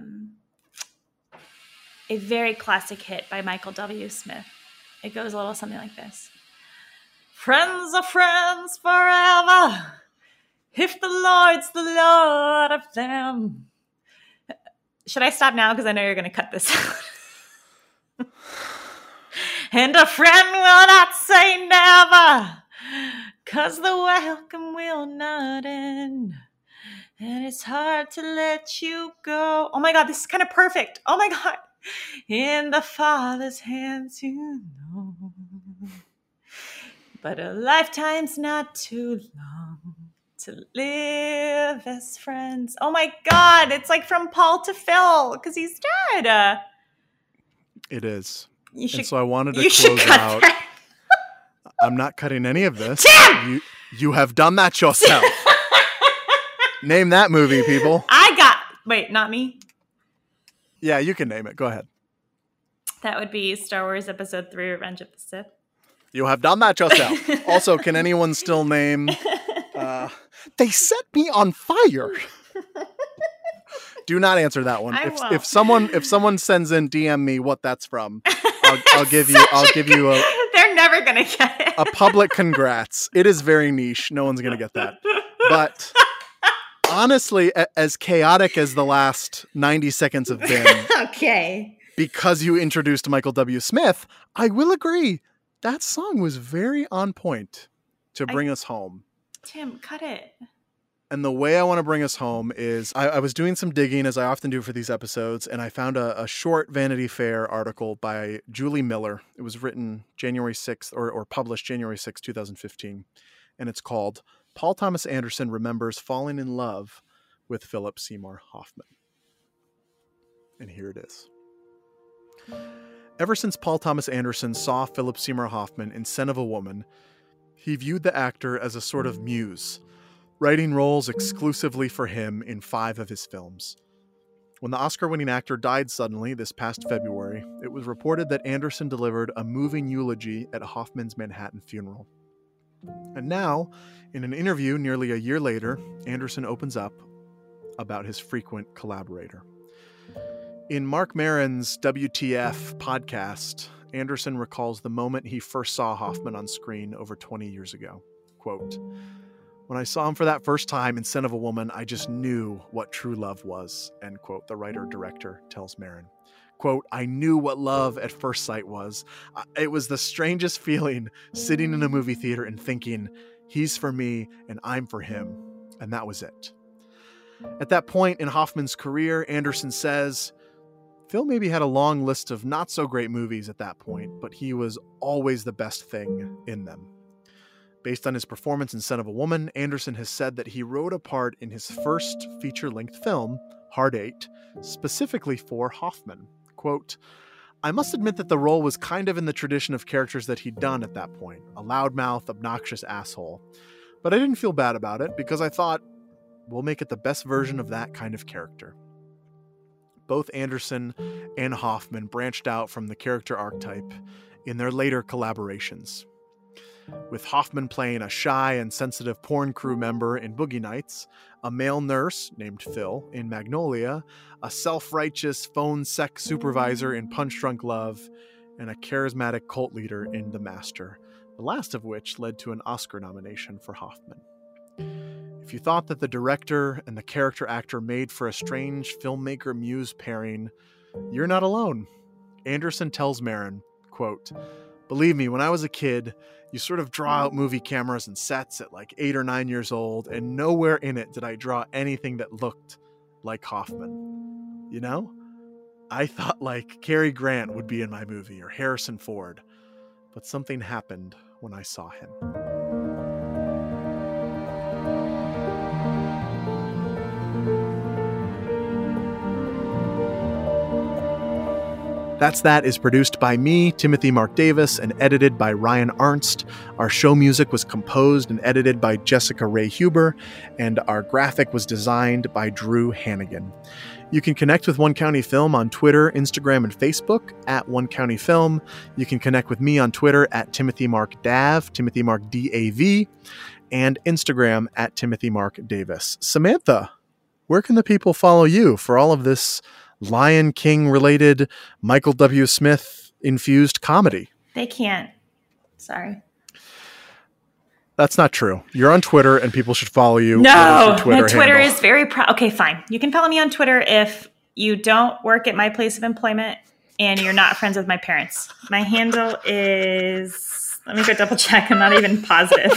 a very classic hit by Michael W. Smith. It goes a little something like this. Friends are friends forever, if the Lord's the Lord of them. Should I stop now? Because I know you're going to cut this out. And a friend will not say never, because the welcome will not end. And it's hard to let you go. Oh my God, this is kind of perfect. Oh my God. In the Father's hands, you know. But a lifetime's not too long to live as friends. Oh my God, it's like from Paul to Phil, because he's dead. It is. And so I wanted to close out. I'm not cutting any of this. Tim! You have done that yourself. Name that movie, people. Wait, not me? Yeah, you can name it. Go ahead. That would be Star Wars Episode 3, Revenge of the Sith. You have done that yourself. Also, can anyone still name... They set me on fire. Do not answer that one. If someone sends in DM me what that's from, I'll give you a... They're never going to get it. A public congrats. It is very niche. No one's going to get that. But... honestly, as chaotic as the last 90 seconds have been, okay, because you introduced Michael W. Smith, I will agree that song was very on point to bring us home. Tim, cut it. And the way I want to bring us home is I was doing some digging, as I often do for these episodes, and I found a short Vanity Fair article by Julie Miller. It was written January 6th or published January 6th, 2015. And it's called Paul Thomas Anderson Remembers Falling in Love with Philip Seymour Hoffman. And here it is. Ever since Paul Thomas Anderson saw Philip Seymour Hoffman in Scent of a Woman, he viewed the actor as a sort of muse, writing roles exclusively for him in 5 of his films. When the Oscar-winning actor died suddenly this past February, it was reported that Anderson delivered a moving eulogy at Hoffman's Manhattan funeral. And now, in an interview nearly a year later, Anderson opens up about his frequent collaborator. In Marc Maron's WTF podcast, Anderson recalls the moment he first saw Hoffman on screen over 20 years ago. Quote, "When I saw him for that first time in Scent of a Woman, I just knew what true love was," end quote, the writer-director tells Maron. Quote, "I knew what love at first sight was. It was the strangest feeling sitting in a movie theater and thinking, he's for me and I'm for him. And that was it." At that point in Hoffman's career, Anderson says, Phil maybe had a long list of not so great movies at that point, but he was always the best thing in them. Based on his performance in Scent of a Woman, Anderson has said that he wrote a part in his first feature-length film, Hard Eight, specifically for Hoffman. Quote, "I must admit that the role was kind of in the tradition of characters that he'd done at that point, a loudmouth, obnoxious asshole. But I didn't feel bad about it because I thought, we'll make it the best version of that kind of character." Both Anderson and Hoffman branched out from the character archetype in their later collaborations, with Hoffman playing a shy and sensitive porn crew member in Boogie Nights, a male nurse named Phil in Magnolia, a self-righteous phone sex supervisor in Punch Drunk Love, and a charismatic cult leader in The Master, the last of which led to an Oscar nomination for Hoffman. If you thought that the director and the character actor made for a strange filmmaker-muse pairing, you're not alone. Anderson tells Maron, quote, "Believe me, when I was a kid, you sort of draw out movie cameras and sets at like 8 or 9 years old, and nowhere in it did I draw anything that looked like Hoffman. You know? I thought like Cary Grant would be in my movie or Harrison Ford, but something happened when I saw him." That's That is produced by me, Timothy Mark Davis, and edited by Ryan Arnst. Our show music was composed and edited by Jessica Ray Huber, and our graphic was designed by Drew Hannigan. You can connect with One County Film on Twitter, Instagram, and Facebook at One County Film. You can connect with me on Twitter at Timothy Mark Dav, Timothy Mark DAV. and Instagram at Timothy Mark Davis. Samantha, where can the people follow you for all of this Lion King related Michael W. Smith infused comedy? They can't. Sorry. That's not true. You're on Twitter and people should follow you. No, my Twitter is very proud. Okay, fine. You can follow me on Twitter if you don't work at my place of employment and you're not friends with my parents. My handle is, let me go double check. I'm not even positive.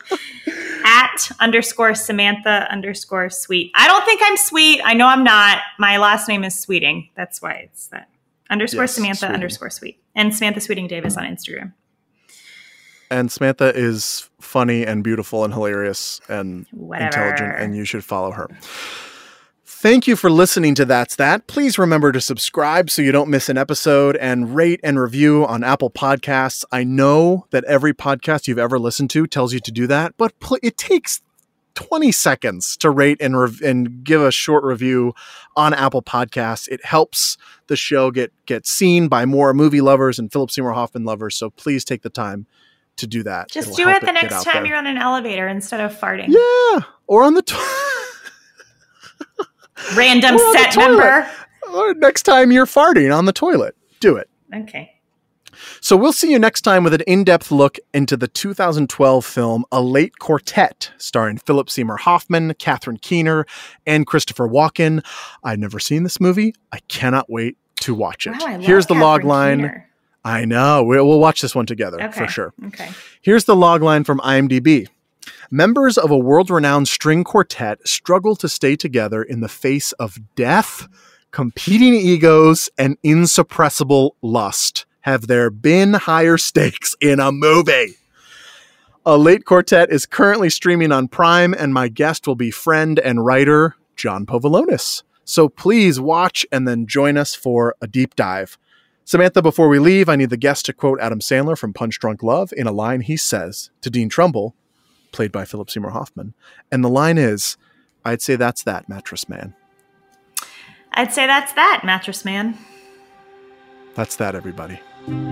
@_Samantha_sweet. I don't think I'm sweet. I know I'm not. My last name is Sweeting. That's why it's that. _Samantha_sweet. And Samantha Sweeting Davis on Instagram. And Samantha is funny and beautiful and hilarious and intelligent, and you should follow her. Thank you for listening to That's That. Please remember to subscribe so you don't miss an episode, and rate and review on Apple Podcasts. I know that every podcast you've ever listened to tells you to do that, but it takes 20 seconds to rate and give a short review on Apple Podcasts. It helps the show get seen by more movie lovers and Philip Seymour Hoffman lovers, so please take the time to do that. Just do it the next time you're on an elevator instead of farting. Yeah, or on the random set number. Or next time you're farting on the toilet, do it. Okay. So we'll see you next time with an in-depth look into the 2012 film A Late Quartet, starring Philip Seymour Hoffman, Catherine Keener, and Christopher Walken. I've never seen this movie. I cannot wait to watch it. Wow, Here's the log line. Keener. I know. We'll watch this one together for sure. Okay. Here's the log line from IMDb. Members of a world-renowned string quartet struggle to stay together in the face of death, competing egos, and insuppressible lust. Have there been higher stakes in a movie? A Late Quartet is currently streaming on Prime, and my guest will be friend and writer John Povolonis. So please watch and then join us for a deep dive. Samantha, before we leave, I need the guest to quote Adam Sandler from Punch Drunk Love in a line he says to Dean Trumbull, played by Philip Seymour Hoffman. And the line is, "I'd say that's that, Mattress Man." I'd say that's that, Mattress Man. That's that, everybody.